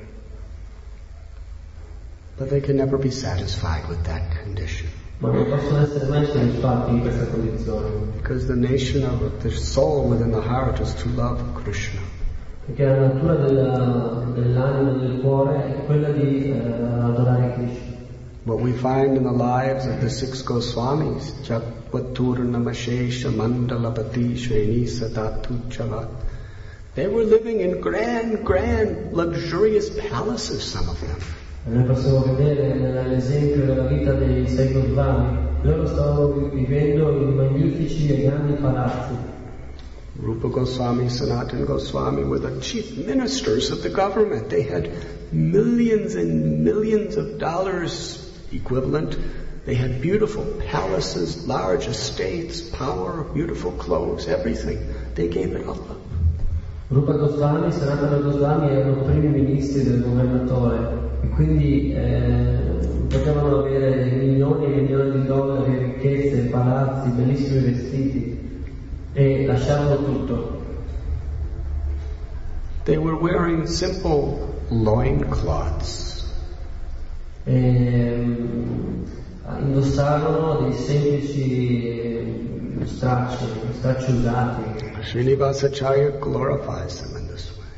[SPEAKER 1] But they can never be satisfied with that condition.
[SPEAKER 4] Ma non possono essere mai soddisfatti in questa condizione.
[SPEAKER 1] Because the nation of the soul within the heart is to love Krishna.
[SPEAKER 4] Perché la natura della, dell'anima e del cuore è quella di eh, adorare Krishna.
[SPEAKER 1] What we find in the lives of the six Goswamis, Jagvatur Namashesha Mandalapati Shreni Sadatu Javat, they were living in grand, grand, luxurious palaces, some of them.
[SPEAKER 4] Noi possiamo vedere nell'esempio della vita dei sei Goswami, loro stavano vivendo in magnifici e grandi palazzi.
[SPEAKER 1] Rupa Goswami, Sanatana Goswami were the chief ministers of the government. They had millions and millions of dollars equivalent. They had beautiful palaces, large estates, power, beautiful clothes, everything. They gave it all up.
[SPEAKER 4] Rupa Goswami, Sanatana Goswami erano primi ministri del governatore e quindi eh, potevano avere milioni e milioni di dollari, ricchezze, palazzi, bellissimi vestiti e lasciarono tutto.
[SPEAKER 1] They were wearing simple loincloths.
[SPEAKER 4] E, indossarono dei semplici stracci, stracci usati.
[SPEAKER 1] Srinivasacharya glorifies them in this way.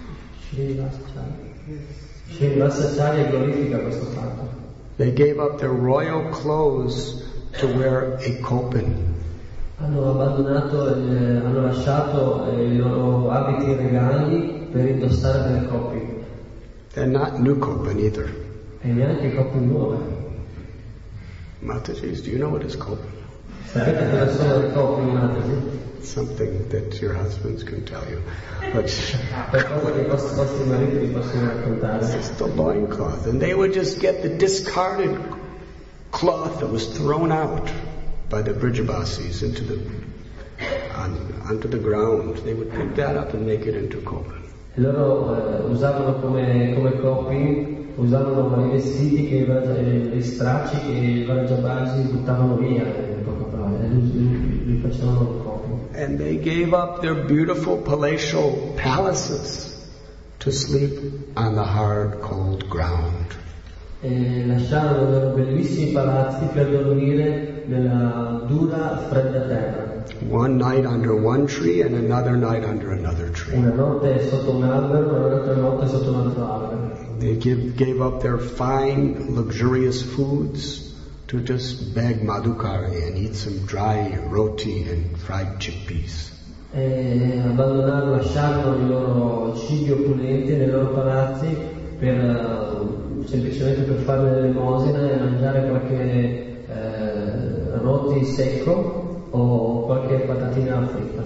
[SPEAKER 4] Srinivasacharya glorifica questo fatto.
[SPEAKER 1] They gave up their royal clothes to wear a kopin.
[SPEAKER 4] Hanno abbandonato, il, hanno lasciato i loro abiti regali per indossare delle coppie.
[SPEAKER 1] They're not new kopin either.
[SPEAKER 4] E neanche coppie nuove.
[SPEAKER 1] Mataji, do you know what is kopin?
[SPEAKER 4] Sapete cosa sono le coppie, Mataji?
[SPEAKER 1] Something that your husbands can tell you. But
[SPEAKER 4] qualcosa che i vostri mariti vi possono raccontare.
[SPEAKER 1] It's the loincloth. And they would just get the discarded cloth that was thrown out by the Brijabasis into the on, onto the ground. They would pick that up and make it into kopin.
[SPEAKER 4] E loro eh, usavano come, come coppie, usavano i vestiti, che i stracci che i Vrajabasi buttavano via, in poche parole, e li, li facevano coppie.
[SPEAKER 1] And they gave up their beautiful palatial palaces to sleep on the hard, cold ground.
[SPEAKER 4] E lasciarono i loro bellissimi palazzi per dormire nella dura, fredda terra.
[SPEAKER 1] One night under one tree and another night under another tree.
[SPEAKER 4] Una notte sotto un albero e un'altra notte sotto un altro albero.
[SPEAKER 1] They give, gave up their fine, luxurious foods to just beg Madhukari and eat some dry roti and fried chickpeas.
[SPEAKER 4] E abbandonarono, lasciarono i loro cibi opulenti nei loro palazzi per uh, semplicemente per fare l'elemosina e mangiare qualche eh, roti secco o qualche patatina fritta.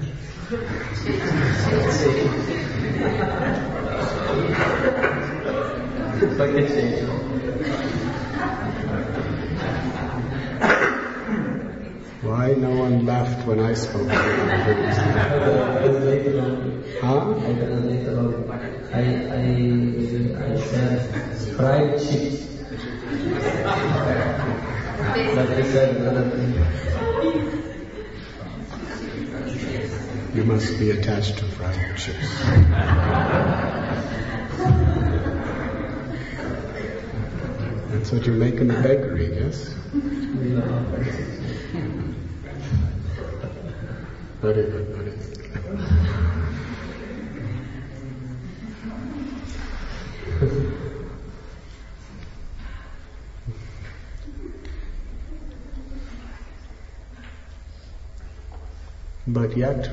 [SPEAKER 4] Qualche cecio.
[SPEAKER 1] Why no one laughed when I spoke? Huh?
[SPEAKER 4] I, I, I said fried chips. But I said another thing.
[SPEAKER 1] You must be attached to fried chips. That's what you make in the bakery, yes? Very good, very good. But yet,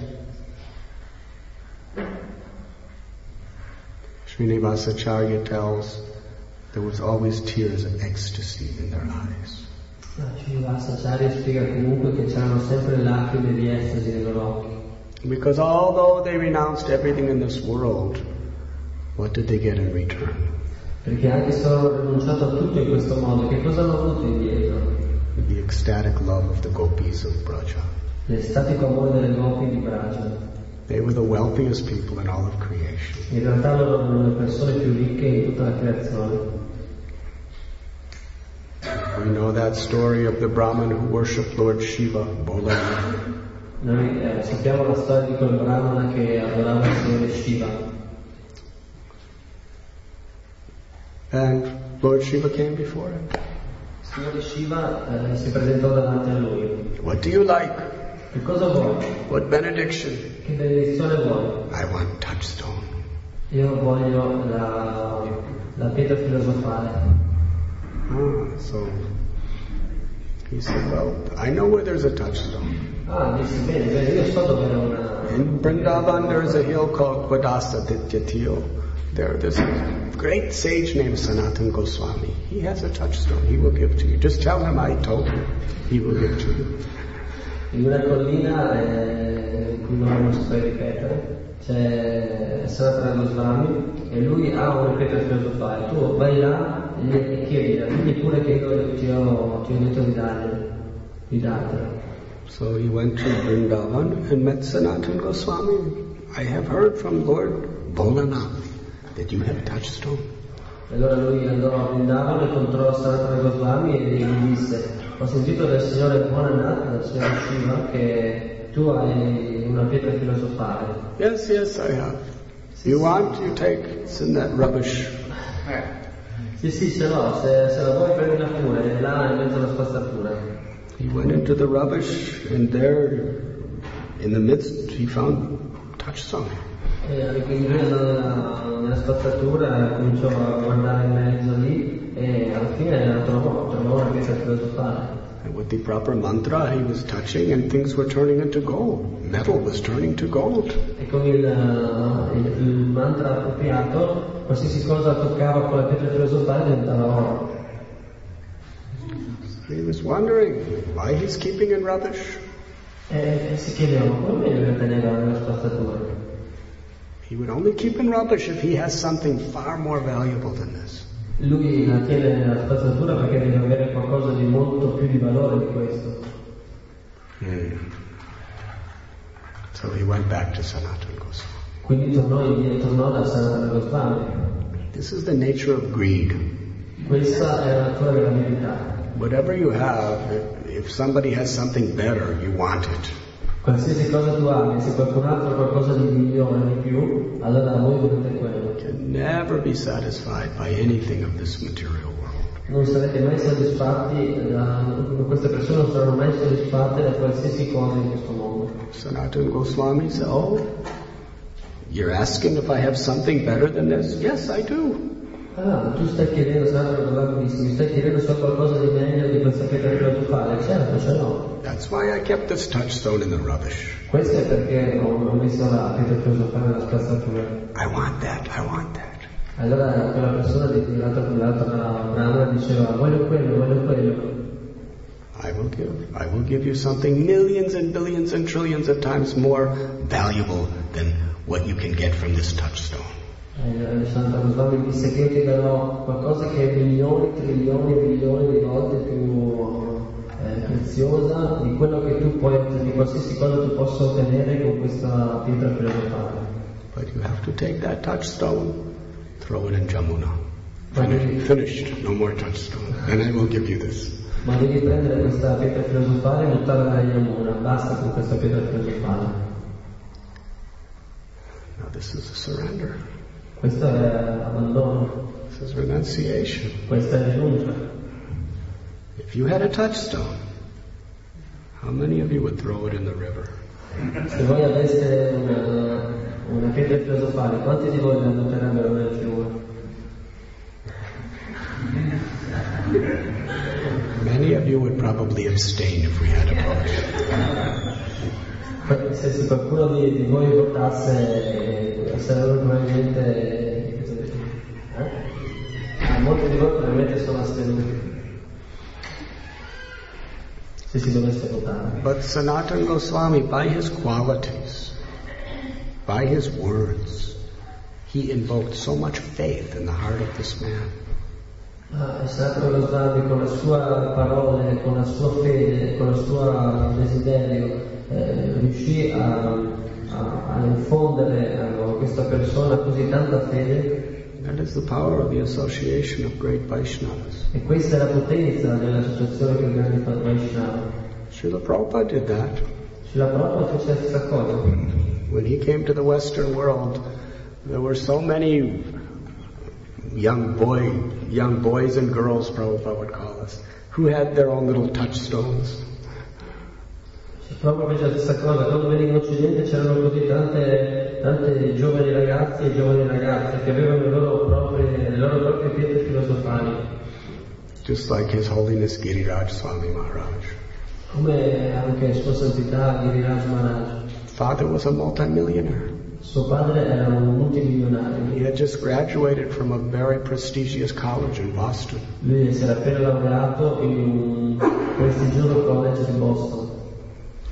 [SPEAKER 1] Srinivasacharya tells there was always tears of ecstasy in their eyes.
[SPEAKER 4] Srinivasacharya spiega comunque che c'erano sempre lacrime di estasi nei loro occhi.
[SPEAKER 1] Because although they renounced everything in this world, what did they get in return?
[SPEAKER 4] Perché anche se hanno rinunciato a tutto in questo modo, che cosa hanno avuto indietro?
[SPEAKER 1] The ecstatic love of the gopis of Braja.
[SPEAKER 4] L'estatico amore delle gopi di Braja.
[SPEAKER 1] They were the wealthiest people in all of creation.
[SPEAKER 4] In realtà loro erano le persone più ricche in tutta la creazione.
[SPEAKER 1] We know that story of the Brahmin who worshipped Lord Shiva, Bhola.
[SPEAKER 4] Noi eh, sappiamo la storia di quel brahmana che adorava il Signore Shiva.
[SPEAKER 1] And Lord Shiva came before him.
[SPEAKER 4] Il Signore Shiva eh, si presentò davanti a lui.
[SPEAKER 1] What do you like?
[SPEAKER 4] Che cosa vuoi?
[SPEAKER 1] What benediction?
[SPEAKER 4] Che benedizione vuoi?
[SPEAKER 1] I want touchstone.
[SPEAKER 4] Io voglio la, la pietra filosofale.
[SPEAKER 1] Ah, so he said, well, I know where there's a touchstone.
[SPEAKER 4] Ah, dici bene, bene, io so dove era una...
[SPEAKER 1] In Vrindavan there is a hill called Vadasa Dityatil. There, there's a great sage named Sanatana Goswami. He has a touchstone. He will give to you. Just tell him I told you. He will give to you.
[SPEAKER 4] In una collina, eh, in cui non lo saprei ripetere, c'è Sanatana Goswami e lui ha una pietra filosofale. Tu vai là e gli chiedi, quindi pure che io ti ho, ti ho detto di dargliela, di dartela.
[SPEAKER 1] So he went to Vrindavan and met Sanatana Goswami. I have heard from Lord Bholanath that you have a touchstone.
[SPEAKER 4] E allora lui andò a Vrindavan e incontrò Sanatana Goswami e gli disse: ho sentito dal signore Bholanath, dal signore Shiva, che tu hai una pietra filosofale.
[SPEAKER 1] Yes, yes, I have. You want, you take. It's in that rubbish.
[SPEAKER 4] Sì, sì, ce l'ho, se, se la vuoi prendila pure, è là in mezzo alla spazzatura.
[SPEAKER 1] He went into the rubbish and there, in the midst, he found touchstone.
[SPEAKER 4] E quindi lui andò nella, nella spazzatura e cominciò a guardare in mezzo lì e alla fine la trovò, trovò una pietra filosofale.
[SPEAKER 1] And with the proper mantra he was touching and things were turning into gold. Metal was turning to gold.
[SPEAKER 4] E con il, il, il mantra appropriato, qualsiasi cosa toccava con la pietra filosofale diventava oro.
[SPEAKER 1] He was wondering why he's keeping in rubbish.
[SPEAKER 4] E, e si chiedeva come lui teneva nella spazzatura.
[SPEAKER 1] He would only keep in rubbish if he has something far more valuable than this.
[SPEAKER 4] Lui la tiene nella spazzatura perché deve avere qualcosa di molto più di valore di questo.
[SPEAKER 1] Mm. So he went back to Sanatana Goswami.
[SPEAKER 4] Quindi tornò indietro, tornò da Sanatana Goswami.
[SPEAKER 1] This is the nature of greed.
[SPEAKER 4] Questa è la natura della verità.
[SPEAKER 1] Whatever you have, if, if somebody has something better, you want it.
[SPEAKER 4] Qualsiasi cosa tu hai, se qualcun altro ha qualcosa di migliore di più, allora voi volete quello.
[SPEAKER 1] You can never be satisfied by anything of this material world.
[SPEAKER 4] Non sarete mai soddisfatti, da, queste persone non saranno mai soddisfatte da qualsiasi cosa in questo mondo.
[SPEAKER 1] Sanatana Goswami said, oh, you're asking if I have something better than this? Yes, I do.
[SPEAKER 4] Ah, tu stai chiedendo, Sanatana Goswami disse, mi stai chiedendo se ho qualcosa di meglio di questa pietra filosofale? Certo, ce l'ho.
[SPEAKER 1] That's why I kept this touchstone in the rubbish.
[SPEAKER 4] Questo è perché ho, ho messo la pietra filosofale nella spazzatura.
[SPEAKER 1] I want that, I want that.
[SPEAKER 4] Allora quella persona di l'altra, l'altra brana diceva, voglio quello, voglio quello.
[SPEAKER 1] I will give, I will give you something millions and billions and trillions of times more valuable than what you can get from this touchstone.
[SPEAKER 4] Eh, Sanatana Goswami disse che io ti darò qualcosa che è milioni, trilioni e milioni di volte più eh, preziosa di quello che tu puoi, di qualsiasi cosa tu possa ottenere con questa pietra filosofale.
[SPEAKER 1] But you have to take that touchstone, throw it in Jamuna. Finished, finished, no more touchstone. And I will give you this.
[SPEAKER 4] Ma devi prendere questa pietra filosofale e buttarla nella Yamuna, basta con questa pietra filosofale.
[SPEAKER 1] Now this is a surrender.
[SPEAKER 4] Questo è abbandono.
[SPEAKER 1] This is renunciation.
[SPEAKER 4] Questa è rinuncia.
[SPEAKER 1] If you had a touchstone, how many of you would throw it in the river?
[SPEAKER 4] Se voi aveste una, una pietra filosofale, quanti di voi la butterebbero nel fiume?
[SPEAKER 1] Many of you would probably abstain if we had a vote.
[SPEAKER 4] Se, se qualcuno di, di voi votasse, sarebbero probabilmente... Eh? Ah, molti di voi probabilmente sono astenuti. Se si dovesse votare.
[SPEAKER 1] But Sanatana Goswami, by his qualities, by his words, he invoked so much faith in the heart of this man.
[SPEAKER 4] Ah, Sanatana Goswami con le sue parole, con la sua fede, con il suo desiderio, eh, riuscì a, a, a infondere a questa persona così tanta fede.
[SPEAKER 1] That is the power of the association of great Vaishnavas.
[SPEAKER 4] E questa è la potenza dell'associazione con i grandi Vaishnava.
[SPEAKER 1] Srila Prabhupada did that.
[SPEAKER 4] Srila Prabhupada fece la stessa cosa.
[SPEAKER 1] When he came to the Western world, there were so many young boy, young boys and girls, Prabhupada would call us, who had their own little touchstones.
[SPEAKER 4] Proprio fece la stessa cosa, quando venne in Occidente c'erano così tante, tante giovani ragazzi e giovani ragazze che avevano le loro proprie, le loro proprie pietre filosofali.
[SPEAKER 1] Just like His Holiness Giriraj Swami Maharaj.
[SPEAKER 4] Come anche Sua Santità Giriraj Maharaj.
[SPEAKER 1] Father was a multimillionaire.
[SPEAKER 4] Suo padre era un multimilionario.
[SPEAKER 1] He had just graduated from a very prestigious college in Boston.
[SPEAKER 4] Lui si era appena laureato in un prestigioso college di Boston.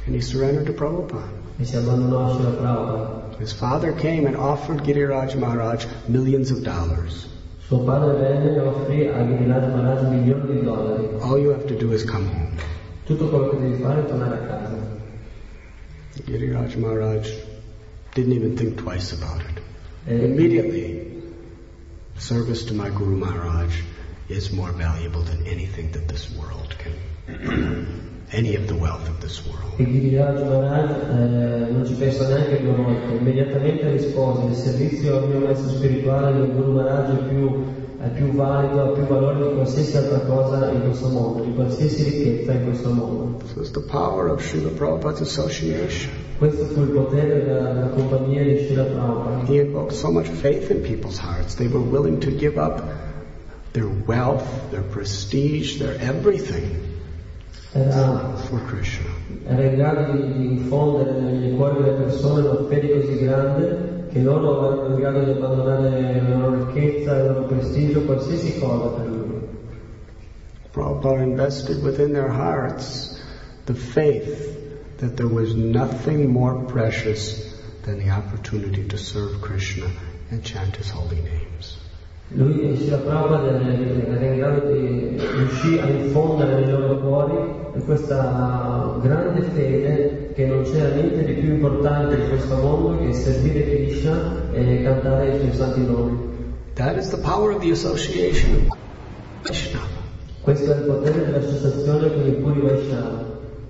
[SPEAKER 1] And he surrendered to Prabhupada.
[SPEAKER 4] e si abbandonò a Srila Prabhupada.
[SPEAKER 1] His father came and offered Giriraj Maharaj millions of dollars.
[SPEAKER 4] Suo padre venne e offrì a Giriraj Maharaj milioni di dollari.
[SPEAKER 1] All you have to do is come home.
[SPEAKER 4] Tutto quello che devi fare è tornare a casa.
[SPEAKER 1] Giriraj Maharaj didn't even think twice about it.
[SPEAKER 4] E
[SPEAKER 1] Immediately, service to my Guru Maharaj is more valuable than anything that this world can, any of the wealth of this world.
[SPEAKER 4] E Giriraj Maharaj eh, non ci pensa neanche due volte, immediatamente rispose: il servizio al mio maestro spirituale, al mio Guru Maharaj, è più, è più valido, ha più valore di qualsiasi altra cosa in questo mondo, di qualsiasi ricchezza in questo mondo.
[SPEAKER 1] This was the power of Srila Prabhupada's association.
[SPEAKER 4] Questo fu il potere della, della compagnia di Srila Prabhupada.
[SPEAKER 1] He invoked so much faith in people's hearts. They were willing to give up their wealth, their prestige, their everything
[SPEAKER 4] Era,
[SPEAKER 1] for Krishna.
[SPEAKER 4] era in grado di, di infondere nei cuori delle persone una fede così grande che loro erano in grado di abbandonare la loro ricchezza, il loro prestigio, qualsiasi cosa per lui.
[SPEAKER 1] Prabhupada invested within their hearts the faith that there was nothing more precious than the opportunity to serve Krishna and chant his holy names.
[SPEAKER 4] Lui, Srila Prabhupada, era in grado di riuscire a infondere nei loro cuori questa grande fede che non c'era niente di più importante in questo mondo che servire Krishna e cantare i suoi santi nomi.
[SPEAKER 1] That is the power of the association of Krishna.
[SPEAKER 4] Questo è il potere dell'associazione con i puri Vaishnava.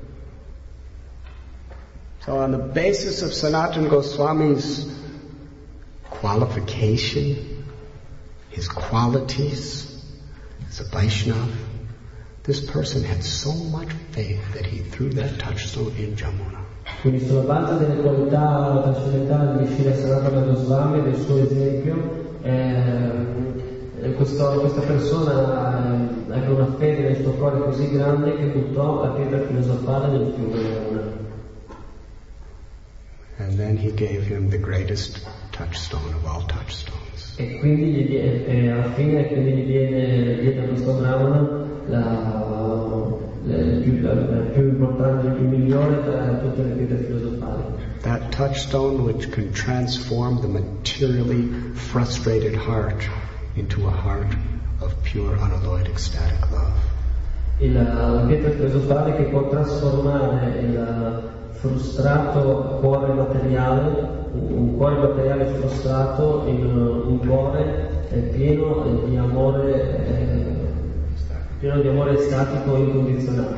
[SPEAKER 1] So on the basis of Sanatana Goswami's qualification, his qualities as a Vaishnava, this person had so much faith that he threw that touchstone in Jamuna.
[SPEAKER 4] Quindi sulla base delle qualità, la personalità di Srila Sanatana Goswami e del suo esempio, eh, questo, questa persona eh, ebbe una fede nel suo cuore così grande che buttò la pietra filosofale nel fiume Yamuna.
[SPEAKER 1] And then he gave him the greatest touchstone of all touchstones.
[SPEAKER 4] E quindi gli die, e alla fine quindi gli diede, diede a questo Brahmana la, la, più, la, la più importante, la più migliore tra tutte le pietre filosofali.
[SPEAKER 1] That touchstone which can transform the materially frustrated heart into a heart of pure, unalloyed, ecstatic love.
[SPEAKER 4] Il, la pietra filosofale che può trasformare il frustrato cuore materiale, un cuore materiale frustrato in un cuore pieno di amore, eh, pieno di amore estatico incondizionato.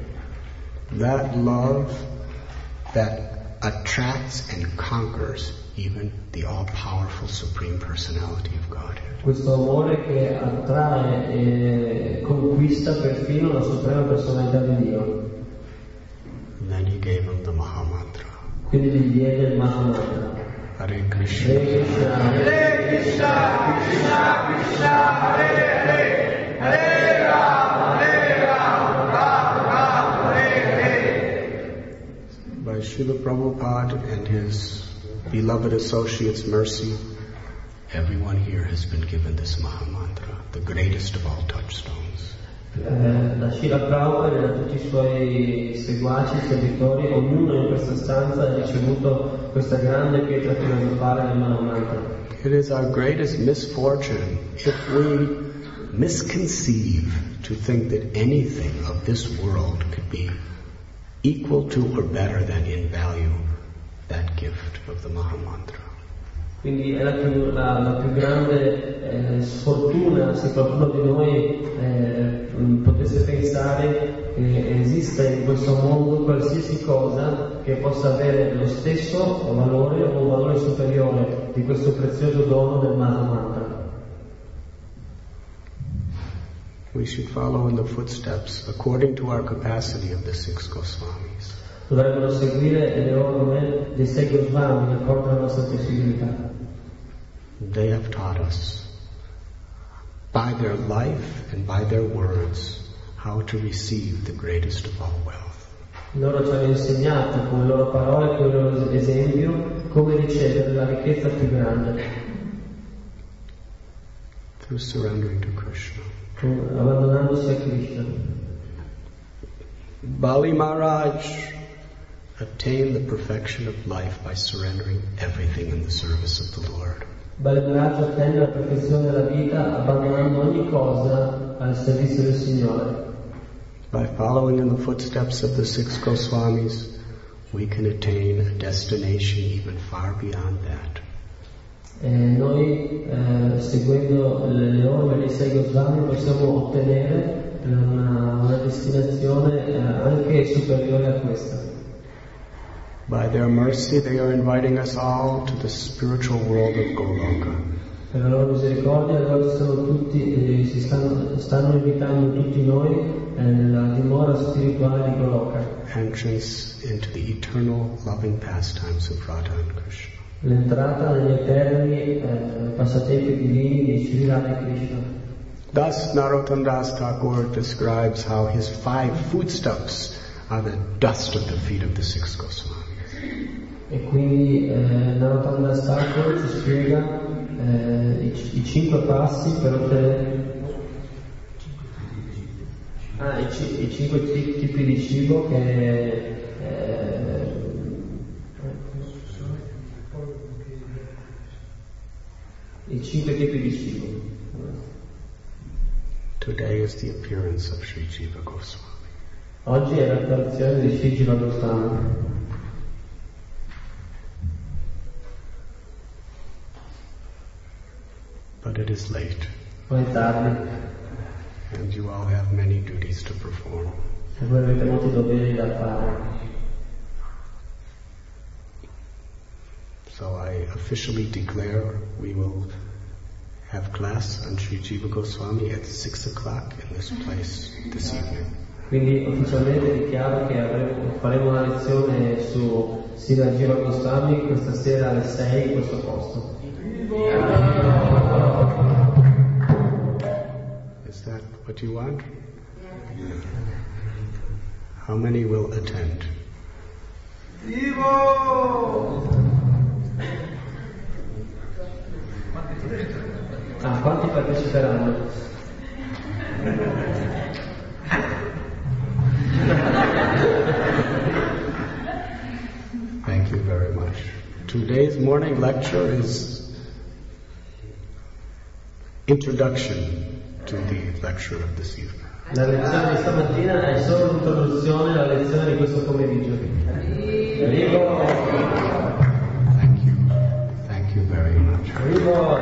[SPEAKER 1] That love that attracts and conquers even the all-powerful Supreme Personality of Godhead.
[SPEAKER 4] Questo amore che attrae e conquista perfino la Suprema Personalità di Dio.
[SPEAKER 1] And then he gave him the Mahamantra.
[SPEAKER 4] Quindi gli diede il Mahamantra.
[SPEAKER 1] Hare Krishna.
[SPEAKER 4] Hare Krishna,
[SPEAKER 6] Hare Krishna, Krishna Krishna, Hare Hare, Hare Rama, Hare Rama, Rama Rama, Hare Hare.
[SPEAKER 1] By Srila Prabhupada and his beloved associates' mercy, everyone here has been given this Mahamantra, the greatest of all touchstones.
[SPEAKER 4] Eh, da Srila Prabhupada e da tutti i suoi seguaci, servitori, ognuno in questa stanza ha ricevuto questa grande pietra filosofale del Mahamantra.
[SPEAKER 1] It is our greatest misfortune if we misconceive to think that anything of this world could be equal to or better than in value that gift of the Mahamantra.
[SPEAKER 4] Quindi è la più, la, la più grande eh, sfortuna se qualcuno di noi eh, potesse pensare che esista in questo mondo qualsiasi cosa che possa avere lo stesso valore o un valore superiore di questo prezioso dono del Mahamantra.
[SPEAKER 1] We should follow in the footsteps according to our capacity of the six Goswamis.
[SPEAKER 4] Dovrebbero seguire le orme dei sei Goswami in accordo alla nostra possibilità.
[SPEAKER 1] They have taught us by their life and by their words how to receive the greatest of all wealth.
[SPEAKER 4] Loro ci hanno insegnato con le loro parole e con il loro esempio come ricevere la ricchezza più grande.
[SPEAKER 1] Through surrendering to Krishna.
[SPEAKER 4] Abbandonandosi a Krishna.
[SPEAKER 1] Bali Maharaj attain the perfection of life by surrendering everything in the service of the Lord.
[SPEAKER 4] Vale il coraggio attende la perfezione della vita abbandonando ogni cosa al servizio del Signore.
[SPEAKER 1] By following in the footsteps of the six Goswamis, we can attain a destination even far beyond that.
[SPEAKER 4] E noi, eh, seguendo le orme dei sei Goswami, possiamo ottenere una, una destinazione eh, anche superiore a questa.
[SPEAKER 1] By their mercy, they are inviting us all to the spiritual world of Goloka.
[SPEAKER 4] Per la loro misericordia, loro sono tutti, eh, si stanno, stanno invitando tutti noi eh, nella dimora spirituale di Goloka.
[SPEAKER 1] Entrance into the eternal loving pastimes of Radha and Krishna.
[SPEAKER 4] L'entrata negli eterni eh, passatempi divini di Sri Radha e Krishna.
[SPEAKER 1] Thus, Narottam Das Thakur describes how his five foodstuffs are the dust of the feet of the six Goswamis.
[SPEAKER 4] E quindi eh, Narottam Das Thakur ci spiega eh, i, i cinque passi per ottenere ah, i, i cinque tipi di cibo che eh, i cinque tipi di cibo.
[SPEAKER 1] Today is the appearance of Sri Jiva Goswami.
[SPEAKER 4] Oggi è l'apparizione di Sri Jiva Goswami.
[SPEAKER 1] But it is late,
[SPEAKER 4] Ma è tardi
[SPEAKER 1] and you all have many duties to perform.
[SPEAKER 4] e voi avete molti doveri da fare.
[SPEAKER 1] So I officially declare we will have class on Sri Jiva Goswami at six o'clock in this place this evening.
[SPEAKER 4] Quindi ufficialmente dichiaro che avremo, faremo una lezione su Sri Jiva Goswami questa sera alle sei in questo posto.
[SPEAKER 1] Is that what you want? How many will attend?
[SPEAKER 4] Ah, quanti parteciperanno?
[SPEAKER 1] Thank you very much. Today's morning lecture is introduction to the lecture of this evening.
[SPEAKER 4] La lezione di stamattina è solo l'introduzione alla lezione di questo pomeriggio. Arrivo.
[SPEAKER 1] Thank you. Thank you very much.
[SPEAKER 4] Arrivo.